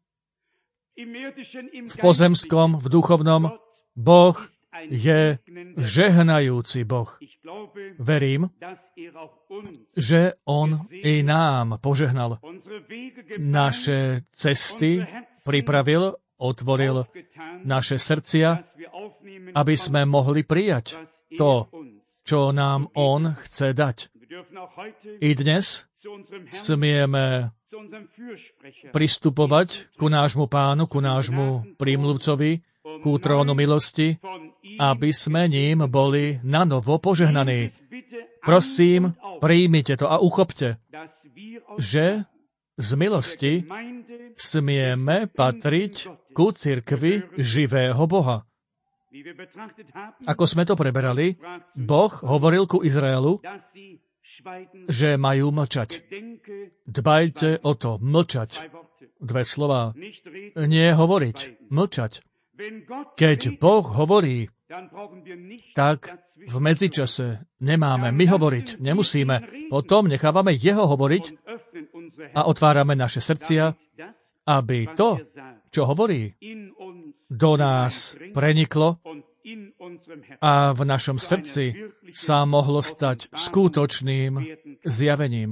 v pozemskom, v duchovnom, Boh je žehnajúci Boh. Verím, že on i nám požehnal. Naše cesty pripravil, otvoril naše srdcia, aby sme mohli prijať to, čo nám on chce dať. I dnes smieme pristupovať ku nášmu Pánu, ku nášmu prímluvcovi, ku trónu milosti, aby sme ním boli nanovo požehnaní. Prosím, príjmite to a uchopte, že z milosti smieme patriť ku cirkvi živého Boha. Ako sme to preberali, Boh hovoril ku Izraelu, že majú mlčať. Dbajte o to, mlčať. Dve slova. Nie hovoriť, mlčať. Keď Boh hovorí, tak v medzičase nemáme my hovoriť, nemusíme. Potom nechávame jeho hovoriť a otvárame naše srdcia, aby to, čo hovorí, do nás preniklo a v našom srdci sa mohlo stať skutočným zjavením.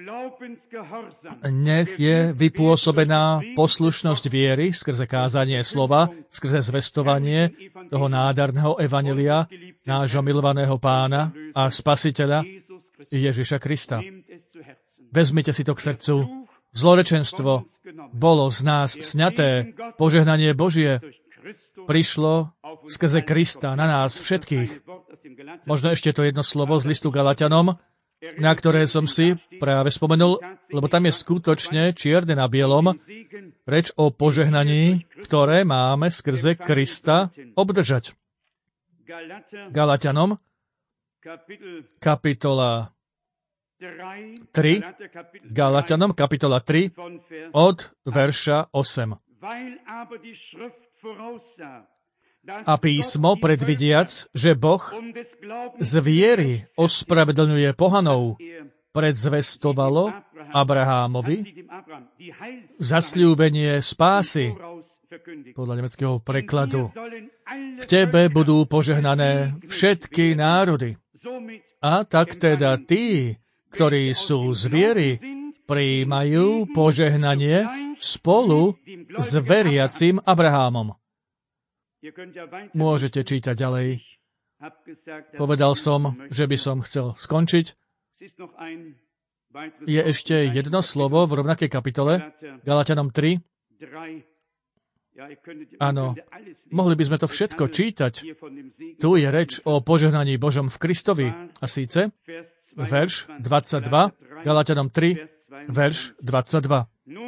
Nech je vypôsobená poslušnosť viery skrze kázanie slova, skrze zvestovanie toho nádherného evanjelia nášho milovaného Pána a Spasiteľa Ježiša Krista. Vezmite si to k srdcu. Zlorečenstvo bolo z nás sňaté. Požehnanie Božie prišlo skrze Krista na nás všetkých. Možno ešte to jedno slovo z listu Galatianom, na ktoré som si práve spomenul, lebo tam je skutočne čierne na bielom reč o požehnaní, ktoré máme skrze Krista obdržať. Galatianom, kapitola 3, Galatianom, kapitola 3, od verša 8. A písmo, predvidiac, že Boh z viery ospravedlňuje pohanov, predzvestovalo Abrahámovi zasľúbenie spásy, podľa nemeckého prekladu. V tebe budú požehnané všetky národy. A tak teda tí, ktorí sú z viery, prijímajú požehnanie spolu s veriacim Abrahámom. Môžete čítať ďalej. Povedal som, že by som chcel skončiť. Je ešte jedno slovo v rovnakej kapitole, Galatianom 3. Áno, mohli by sme to všetko čítať. Tu je reč o požehnaní Božom v Kristovi. A síce verš 22, Galatianom 3, verš 22.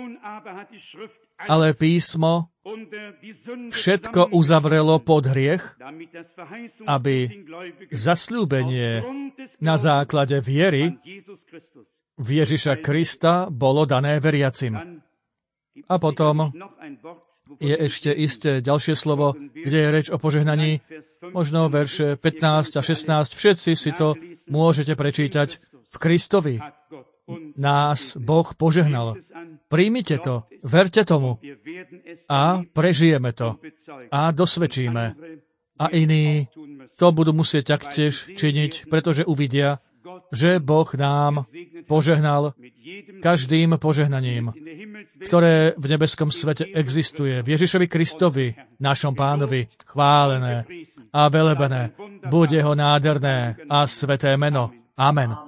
Ale písmo všetko uzavrelo pod hriech, aby zasľúbenie na základe viery v Ježiša Krista bolo dané veriacim. A potom je ešte isté ďalšie slovo, kde je reč o požehnaní, možno verše 15 a 16. Všetci si to môžete prečítať v Kristovi. Nás Boh požehnal. Príjmite to, verte tomu a prežijeme to a dosvedčíme. A iní to budú musieť taktiež činiť, pretože uvidia, že Boh nám požehnal každým požehnaním ktoré v nebeskom svete existuje. V Ježišovi Kristovi, našom Pánovi, chválené a velebené, buď jeho nádherné a sveté meno. Amen.